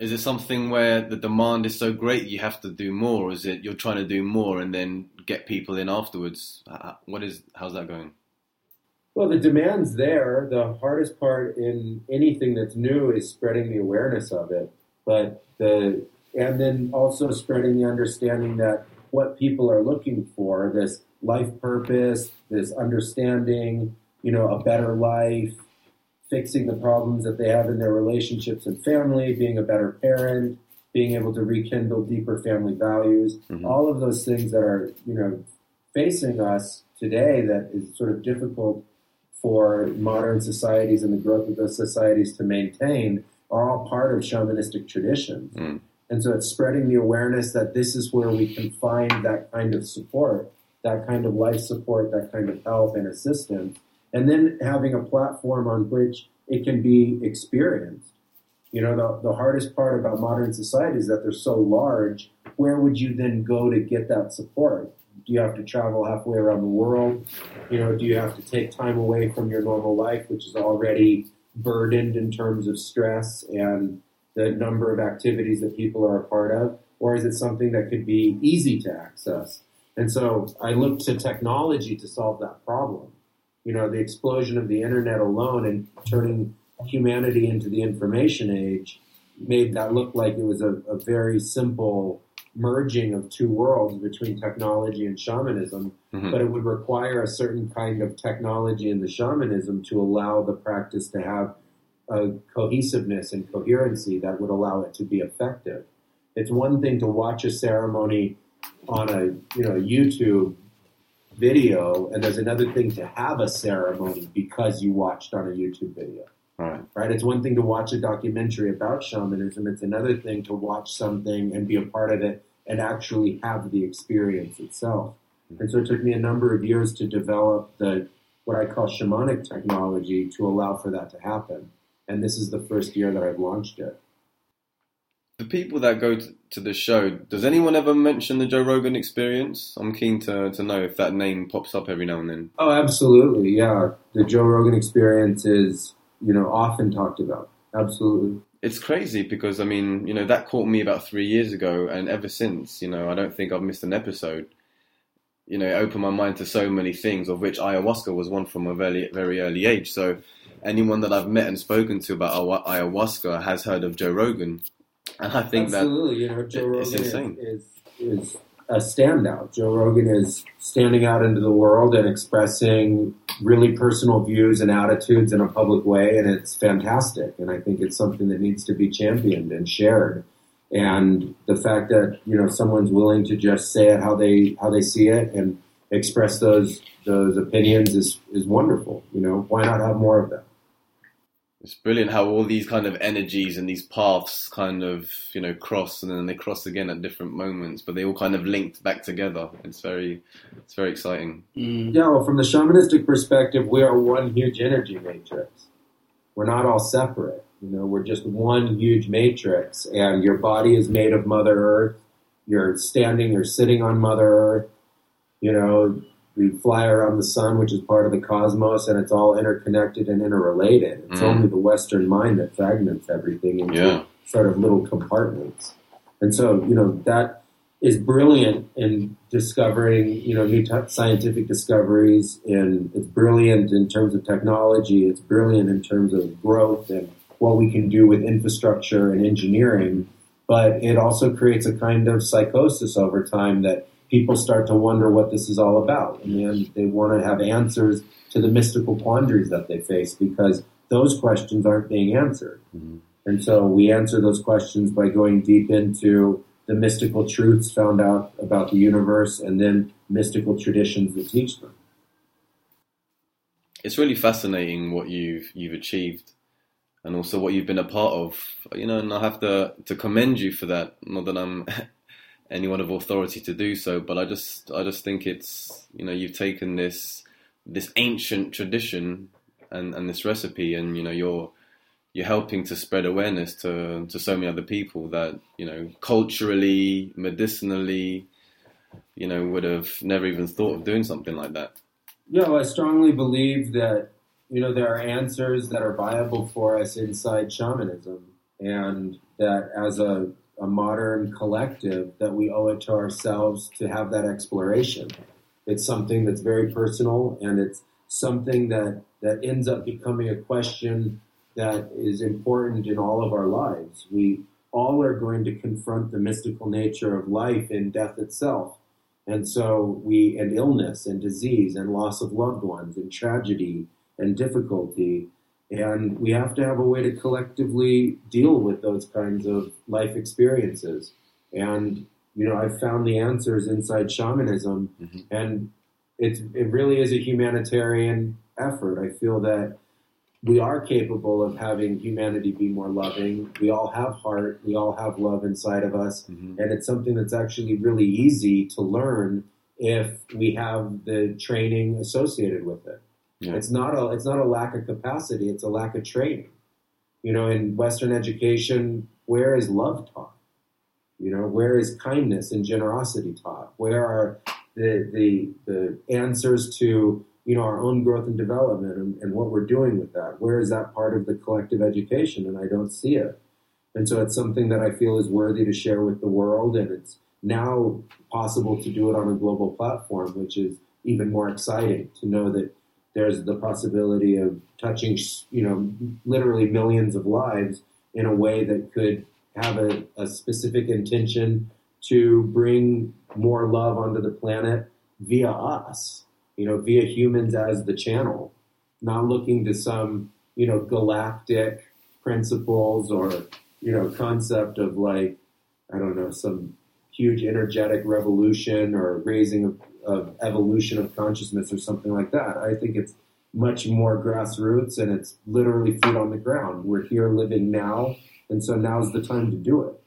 Is it something where the demand is so great you have to do more, or is it you're trying to do more and then get people in afterwards? What is, how's that going? Well, the demand's there. The hardest part in anything that's new is spreading the awareness of it. But the, and then also spreading the understanding that what people are looking for, this life purpose, this understanding, you know, a better life, fixing the problems that they have in their relationships and family, being a better parent, being able to rekindle deeper family values, mm-hmm. all of those things that are, you know, facing us today that is sort of difficult for modern societies and the growth of those societies to maintain are all part of shamanistic traditions. Mm. And so it's spreading the awareness that this is where we can find that kind of support, that kind of life support, that kind of help and assistance, and then having a platform on which it can be experienced. You know, the, the hardest part about modern society is that they're so large. Where would you then go to get that support? Do you have to travel halfway around the world? You know, do you have to take time away from your normal life, which is already burdened in terms of stress and the number of activities that people are a part of? Or is it something that could be easy to access? And so I look to technology to solve that problem. You know, the explosion of the internet alone and turning humanity into the information age made that look like it was a, a very simple merging of two worlds between technology and shamanism, mm-hmm. but it would require a certain kind of technology in the shamanism to allow the practice to have a cohesiveness and coherency that would allow it to be effective. It's one thing to watch a ceremony on a, you know, YouTube video, and there's another thing to have a ceremony because you watched on a YouTube video. Right. Right? It's one thing to watch a documentary about shamanism. It's another thing to watch something and be a part of it and actually have the experience itself. And so it took me a number of years to develop the what I call shamanic technology to allow for that to happen. And this is the first year that I've launched it. The people that go to, to the show, does anyone ever mention the Joe Rogan Experience? I'm keen to, to know if that name pops up every now and then. Oh, absolutely, yeah. The Joe Rogan Experience is, you know, often talked about. Absolutely. It's crazy because, I mean, you know, that caught me about three years ago, and ever since, you know, I don't think I've missed an episode. You know, it opened my mind to so many things, of which ayahuasca was one from a very, very early age. So anyone that I've met and spoken to about ayahuasca has heard of Joe Rogan. And I think Absolutely. that you know, Joe it's Rogan insane. Is, is, is a standout. Joe Rogan is standing out into the world and expressing really personal views and attitudes in a public way, and it's fantastic. And I think it's something that needs to be championed and shared. And the fact that, you know, someone's willing to just say it how they how they see it and express those those opinions is is wonderful. You know, why not have more of that? It's brilliant how all these kind of energies and these paths kind of, you know, cross, and then they cross again at different moments, but they all kind of linked back together. It's very, it's very exciting. Mm. Yeah, well, from the shamanistic perspective, we are one huge energy matrix. We're not all separate. You know, we're just one huge matrix, and your body is made of Mother Earth. You're standing, you're sitting on Mother Earth. You know, we fly around the sun, which is part of the cosmos, and it's all interconnected and interrelated. It's mm. only the Western mind that fragments everything into yeah. sort of little compartments. And so, you know, that is brilliant in discovering, you know, new t- scientific discoveries, and it's brilliant in terms of technology. It's brilliant in terms of growth and what we can do with infrastructure and engineering. But it also creates a kind of psychosis over time that people start to wonder what this is all about. And then they want to have answers to the mystical quandaries that they face because those questions aren't being answered. Mm-hmm. And so we answer those questions by going deep into the mystical truths found out about the universe and then mystical traditions that teach them. It's really fascinating what you've you've achieved and also what you've been a part of. You know, and I have to, to commend you for that. Not that I'm anyone of authority to do so, but I just I just think it's, you know, you've taken this this ancient tradition and, and this recipe, and you know you're you're helping to spread awareness to to so many other people that, you know, culturally, medicinally, you know, would have never even thought of doing something like that. Yeah, well, I strongly believe that, you know, there are answers that are viable for us inside shamanism. and that as a, a modern collective, that we owe it to ourselves to have that exploration. It's something that's very personal, and it's something that, that ends up becoming a question that is important in all of our lives. We all are going to confront the mystical nature of life and death itself. And so we, and illness and disease and loss of loved ones and tragedy and difficulty. And we have to have a way to collectively deal with those kinds of life experiences. And, you know, I've found the answers inside shamanism, mm-hmm. and it's, it really is a humanitarian effort. I feel that we are capable of having humanity be more loving. We all have heart. We all have love inside of us. Mm-hmm. And it's something that's actually really easy to learn if we have the training associated with it. Yeah. It's not a, it's not a lack of capacity. It's a lack of training. You know, in Western education, where is love taught? You know, where is kindness and generosity taught? Where are the, the, the answers to, you know, our own growth and development and, and what we're doing with that? Where is that part of the collective education? And I don't see it. And so it's something that I feel is worthy to share with the world. And it's now possible to do it on a global platform, which is even more exciting to know that there's the possibility of touching, you know, literally millions of lives in a way that could have a, a specific intention to bring more love onto the planet via us. You know, via humans as the channel, not looking to some, you know, galactic principles or, you know, concept of like, I don't know, some huge energetic revolution or raising of, of evolution of consciousness or something like that. I think it's much more grassroots, and it's literally feet on the ground. We're here living now, and so now's the time to do it.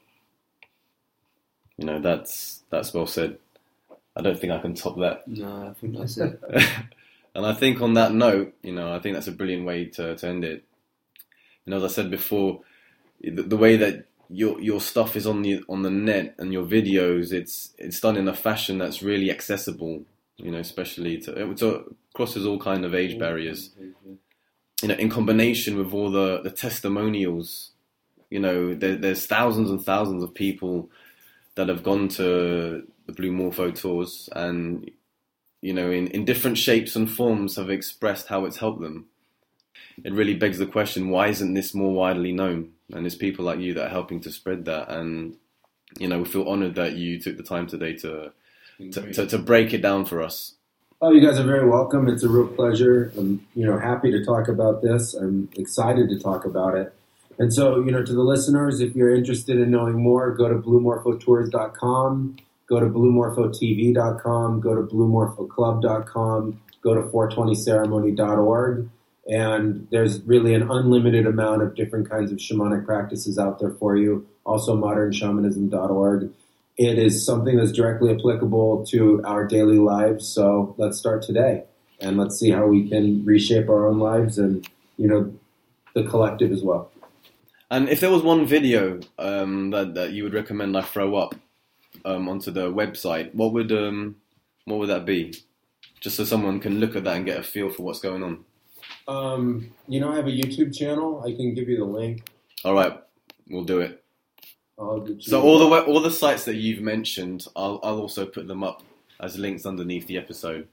You know, that's that's well said. I don't think I can top that. No, I think that's it. And I think on that note, you know, I think that's a brilliant way to, to end it. You know, as I said before, the, the way that your your stuff is on the on the net and your videos, it's it's done in a fashion that's really accessible. You know, especially to it, to, crosses all kind of age barriers. You know, in combination with all the, the testimonials, you know, there, there's thousands and thousands of people that have gone to the Blue Morpho tours and, you know, in, in different shapes and forms have expressed how it's helped them. It really begs the question, why isn't this more widely known? And it's people like you that are helping to spread that. And, you know, we feel honoured that you took the time today to, to, to, to break it down for us. Oh, you guys are very welcome. It's a real pleasure. I'm, you know, happy to talk about this. I'm excited to talk about it. And so, you know, to the listeners, if you're interested in knowing more, go to blue morpho tours dot com, go to blue morpho t v dot com, go to blue morpho club dot com, go to four twenty ceremony dot org. And there's really an unlimited amount of different kinds of shamanic practices out there for you. Also modern shamanism dot org. It is something that's directly applicable to our daily lives. So let's start today and let's see how we can reshape our own lives and, you know, the collective as well. And if there was one video um, that, that you would recommend I throw up um, onto the website, what would um, what would that be? Just so someone can look at that and get a feel for what's going on. Um, you know, I have a YouTube channel. I can give you the link. All right, we'll do it. I'll do so all the all the sites that you've mentioned, I'll I'll also put them up as links underneath the episode.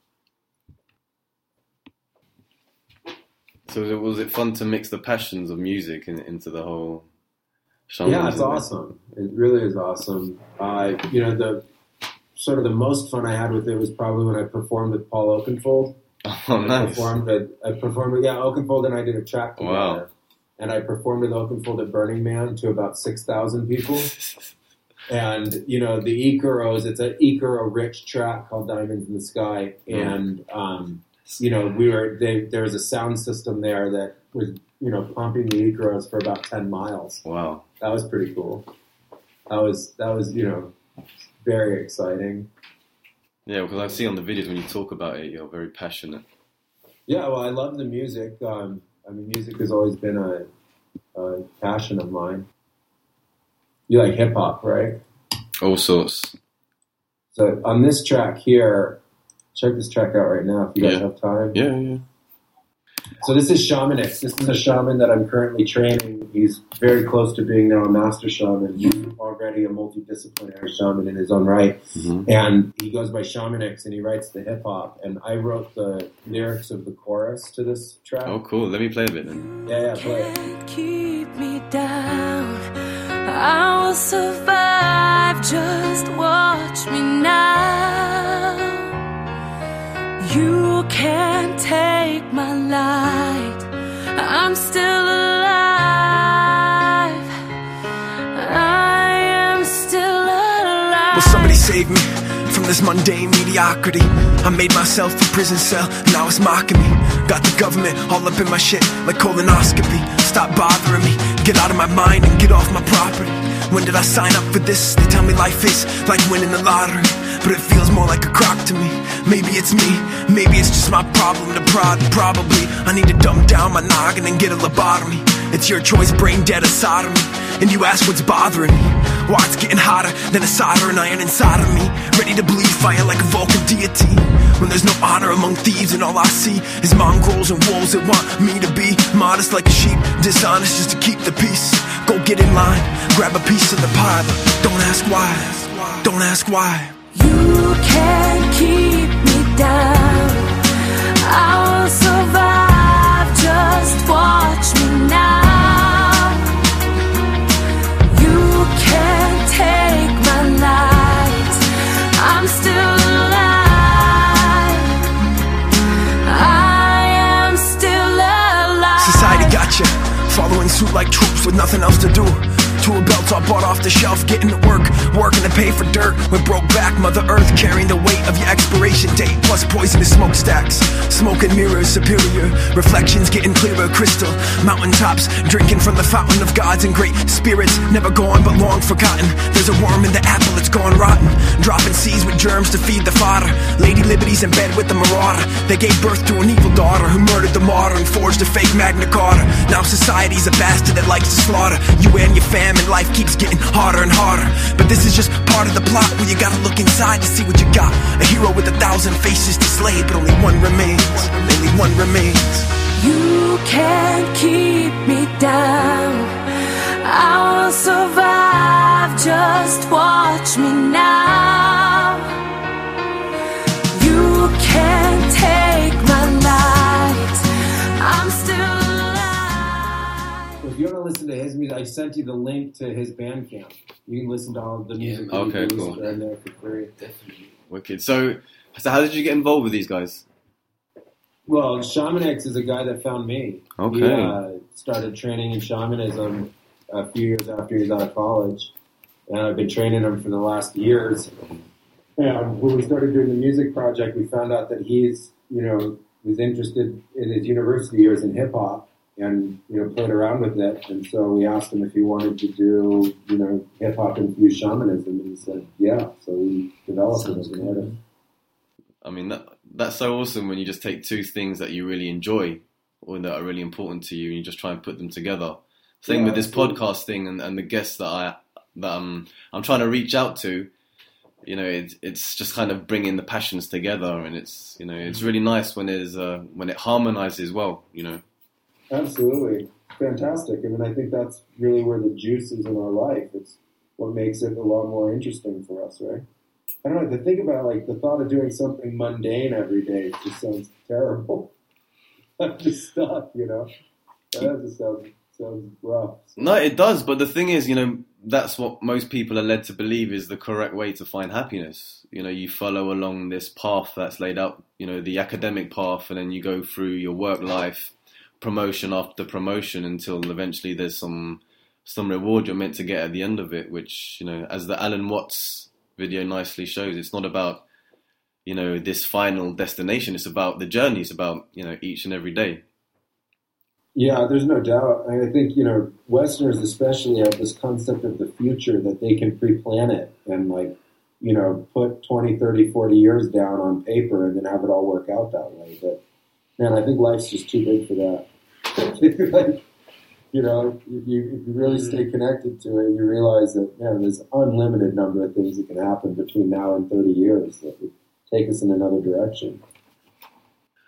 So was it, was it fun to mix the passions of music in, into the whole shamanism? Yeah, it's awesome. It really is awesome. Uh, you know, the sort of the most fun I had with it was probably when I performed with Paul Oakenfold. Oh, nice. I performed at, I performed with, yeah, Oakenfold and I did a track together. Wow. And I performed with Oakenfold at Burning Man to about six thousand people. And, you know, the Ikaros, it's an Ikaro-rich track called Diamonds in the Sky. Mm. And, um, you know, we were, they, there was a sound system there that was, you know, pumping the Ikaros for about ten miles. Wow. That was pretty cool. That was, that was, you know, very exciting. Yeah, because I see on the videos when you talk about it, you're very passionate. Yeah, well, I love the music. Um, I mean, music has always been a, a passion of mine. You like hip-hop, right? All sorts. So on this track here, check this track out right now if you guys yeah. have time. Yeah, yeah. So this is Shamanix. This is a shaman that I'm currently training. He's very close to being now a master shaman. He's already a multidisciplinary shaman in his own right. Mm-hmm. And he goes by Shamanix, and he writes the hip-hop. And I wrote the lyrics of the chorus to this track. Oh, cool. Let me play a bit then. Yeah, yeah, play it. Can't keep me down. I will survive. Just watch me now. You can't take my light. I'm still alive. I am still alive. Will somebody save me from this mundane mediocrity? I made myself a prison cell, now it's mocking me. Got the government all up in my shit like colonoscopy. Stop bothering me, get out of my mind and get off my property. When did I sign up for this? They tell me life is like winning the lottery, but it feels more like a crock to me. Maybe it's me, maybe it's just my problem to prod. Probably I need to dumb down my noggin and get a lobotomy. It's your choice, brain dead or sodomy. And you ask what's bothering me. Why it's getting hotter than a soldering iron inside of me, ready to bleed fire like a Vulcan deity. When there's no honor among thieves and all I see is mongrels and wolves that want me to be modest like a sheep, dishonest just to keep the peace. Go get in line, grab a piece of the pie, but don't ask why, don't ask why. You can't keep me down. I will survive. Just watch me now. You can't take my light. I'm still alive. I am still alive. Society got you, following suit like troops with nothing else to do. Tool belts all bought off the shelf, getting to work, working to pay for dirt. With broke back Mother Earth carrying the weight of your expiration date, plus poisonous smokestacks. Smoke and mirrors superior, reflections getting clearer, crystal. Mountaintops, drinking from the fountain of gods and great spirits, never gone but long forgotten. There's a worm in the apple, it's gone rotten. Dropping seeds with germs to feed the fodder. Lady Liberty's in bed with the marauder. They gave birth to an evil daughter who murdered the martyr and forged a fake Magna Carta. Now society's a bastard that likes to slaughter you and your family. And life keeps getting harder and harder. But this is just part of the plot where you gotta look inside to see what you got. A hero with a thousand faces to slay, but only one remains. Only one remains. You can't keep me down. I will survive. Just watch me now. You can't take my light. I'm still If you want to listen to his music, I sent you the link to his Bandcamp. You can listen to all of the music. Yeah, okay, that he cool. released right there for free. Definitely. Wicked. So, so how did you get involved with these guys? Well, Shamanix is a guy that found me. Okay. He uh, started training in shamanism a few years after he was out of college. And I've been training him for the last years. And when we started doing the music project, we found out that he's, you know, was interested in his university years in hip-hop. And, you know, played around with it. And so we asked him if he wanted to do, you know, hip-hop infused shamanism. And he said, yeah. So we developed it as an artist. I mean, that that's so awesome when you just take two things that you really enjoy or that are really important to you and you just try and put them together. Same Yeah, with this absolutely. podcast thing and, and the guests that, I, that um, I'm trying to reach out to. You know, it, it's just kind of bringing the passions together. And it's, you know, it's really nice when, there's, uh, when it harmonizes well, you know. Absolutely. Fantastic. I mean, I think that's really where the juice is in our life. It's what makes it a lot more interesting for us, right? I don't know, to think about, like, the thought of doing something mundane every day just sounds terrible. That just stuff, you know? That just sounds, sounds rough. No, it does. But the thing is, you know, that's what most people are led to believe is the correct way to find happiness. You know, you follow along this path that's laid out, you know, the academic path, and then you go through your work life, promotion after promotion until eventually there's some some reward you're meant to get at the end of it, which, you know, as the Alan Watts video nicely shows, it's not about, you know, this final destination. It's about the journey. It's about, you know, each and every day. Yeah, there's no doubt. I think, you know, Westerners especially have this concept of the future that they can pre-plan it and, like, you know, put twenty, thirty, forty years down on paper and then have it all work out that way. But, man, I think life's just too big for that. Like, you know, if you, if you really stay connected to it, you realize that, man, there's an unlimited number of things that can happen between now and thirty years that would take us in another direction.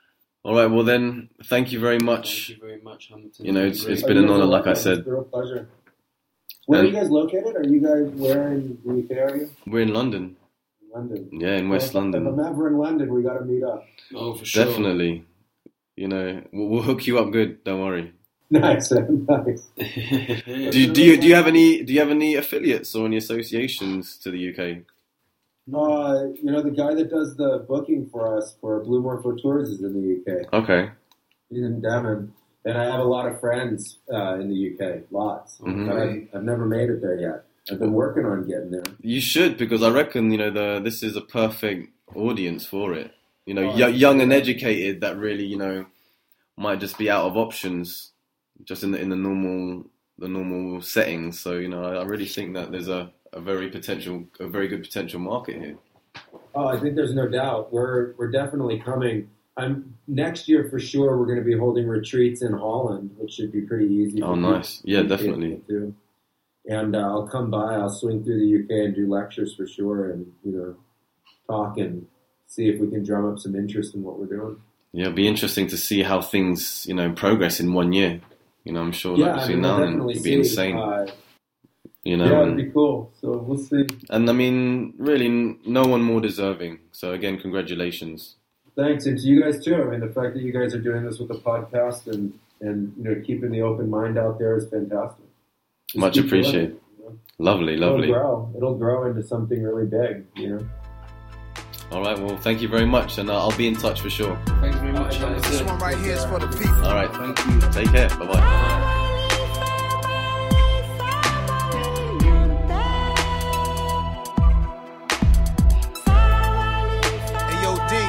All right. Well, then, thank you very much. Thank you very much, Hamilton. You know, it's, Great. it's been an honor, like I said. It's a real pleasure. Where And- are you guys located? Are you guys where in the U K area? We're in London. London. Yeah, in West Well, London. If I'm ever in London, we got to meet up. Oh, for sure. Definitely. You know, we'll, we'll hook you up good. Don't worry. Nice, nice. Do you, do you do you have any do you have any affiliates or any associations to the U K? Uh, you know, the guy that does the booking for us for Blue Morpho Tours is in the U K. Okay. He's in Devon. And I have a lot of friends uh, in the U K, lots. Mhm. But I've, I've never made it there yet. I've been working on getting there. You should, because I reckon, you know, the this is a perfect audience for it. You know, Oh, y- young and educated that really, you know, might just be out of options just in the in the normal the normal settings. So, you know, I, I really think that there's a, a very potential a very good potential market here. Oh, I think there's no doubt. We're we're definitely coming. I'm next year for sure. We're going to be holding retreats in Holland, which should be pretty easy. Oh, for nice. Yeah, people to definitely. do. And uh, I'll come by. I'll swing through the U K and do lectures for sure, and you know, talk and see if we can drum up some interest in what we're doing. Yeah, it'll be interesting to see how things, you know, progress in one year. You know, I'm sure Yeah, like I between mean, we'll now and then definitely it'll be see. insane. Uh, You know, yeah, it'd and, be cool. So we'll see. and I mean, really, n- no one more deserving. So again, congratulations. Thanks, and to you guys too. I mean, the fact that you guys are doing this with the podcast and and you know keeping the open mind out there is fantastic. Just Much keep doing it, appreciated. you know? Lovely, lovely. It'll grow. It'll grow into something really big. You know. All right, well, thank you very much, and uh, I'll be in touch for sure. Thanks very much, Alright, Hamilton. This one right here is for the people. All right, Thank you. take care. Bye bye. Hey, yo, D.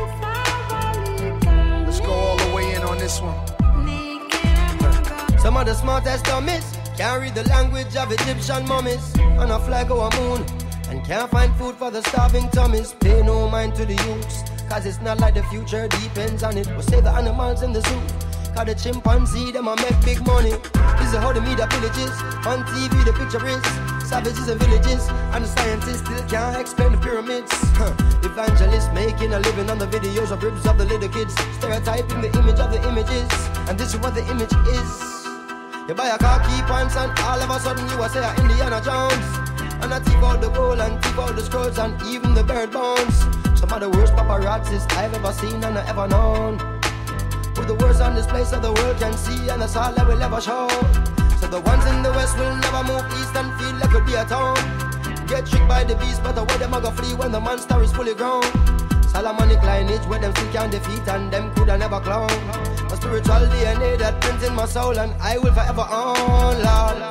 Let's go all the way in on this one. Some of the smartest dummies can't read the language of Egyptian mummies on a flag or a moon, and can't find food for the starving tummies. Pay no mind to the youths, cause it's not like the future depends on it. We'll save the animals in the zoo, cause the chimpanzee, them a make big money. This is how the media villages, on T V the picture is savages and villages, and the scientists still can't explain the pyramids. Huh. Evangelists making a living on the videos of ribs of the little kids, stereotyping the image of the images, and this is what the image is. You buy a car, key pants, and all of a sudden you are say Indiana Jones. And I thief out the gold and thief out the scrolls and even the bird bones. Some of the worst paparazzis I've ever seen and I ever known. Put the words on display so the world can see, and that's all I will ever show. So the ones in the west will never move east and feel like it'll be a town. Get tricked by the beast, but away them a go flee when the monster is fully grown. Solomonic lineage where them still can't defeat and them coulda never clone. A spiritual D N A that prints in my soul and I will forever own, Lord.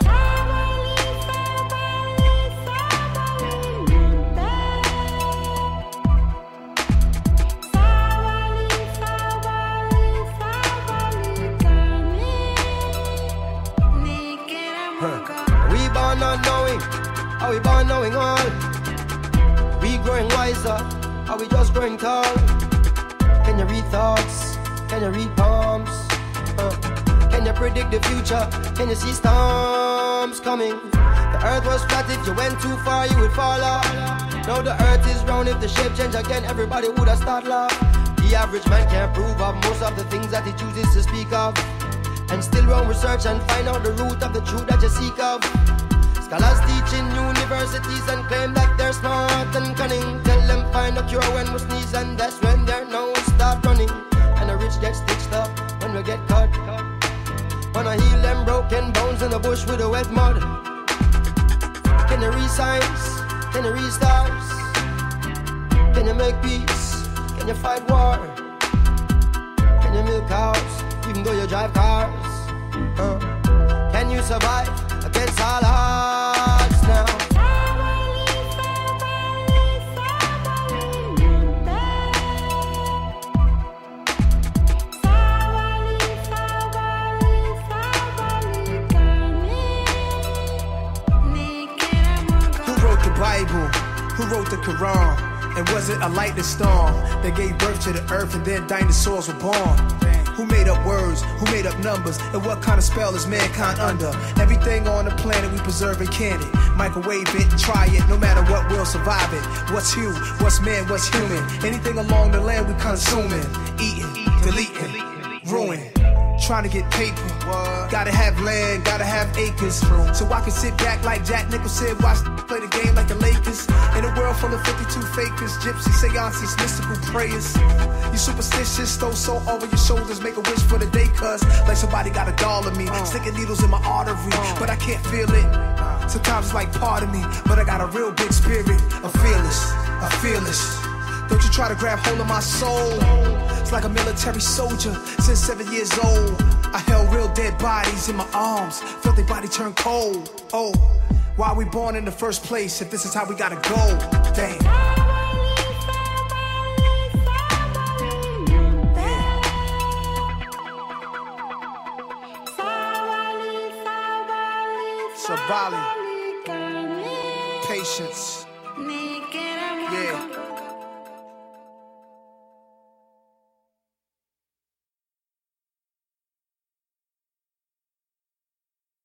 We born not knowing, are we born knowing all? We growing wiser, are we just growing tall? Can you read thoughts? Can you read palms? Uh, can you predict the future? Can you see storms coming? The earth was flat, if you went too far you would fall off. Now the earth is round, if the shape change again everybody would have start laugh. The average man can't prove of most of the things that he chooses to speak of, and still run research and find out the root of the truth that you seek of. Scholars teach in universities and claim that they're smart and cunning. Tell them find a cure when we sneeze, and that's when their nose start running. And the rich get stitched up when we get cut. Wanna heal them broken bones in the bush with the wet mud. Can you read signs? Can you read stars? Can you make peace? Can you fight war? Can you milk cows even though you drive cars? Uh, can you survive against all odds now? Who wrote the Bible? Who wrote the Quran? And was it a lightning storm that gave birth to the earth and then dinosaurs were born? Who made up words? Who made up numbers? And what kind of spell is mankind under? Everything on the planet we preserve and can it. Microwave it, try it, no matter what, we'll survive it. What's you? What's man? What's human? Anything along the land we consuming, eating. deleting, ruin. Trying to get paper, gotta have land, gotta have acres. So I can sit back like Jack Nicholson, watch play the game like the Lakers. In a world full of fifty-two fakers, gypsy seances, mystical prayers. You superstitious, throw salt over your shoulders, make a wish for the day, cuz like somebody got a doll of me, sticking needles in my artery, but I can't feel it. Sometimes it's like part of me, but I got a real big spirit. I'm fearless, I'm fearless. Don't you try to grab hold of my soul. It's like a military soldier since seven years old. I held real dead bodies in my arms, felt their body turn cold. Oh, why we born in the first place if this is how we gotta go? Damn. Sabali. Patience. Yeah.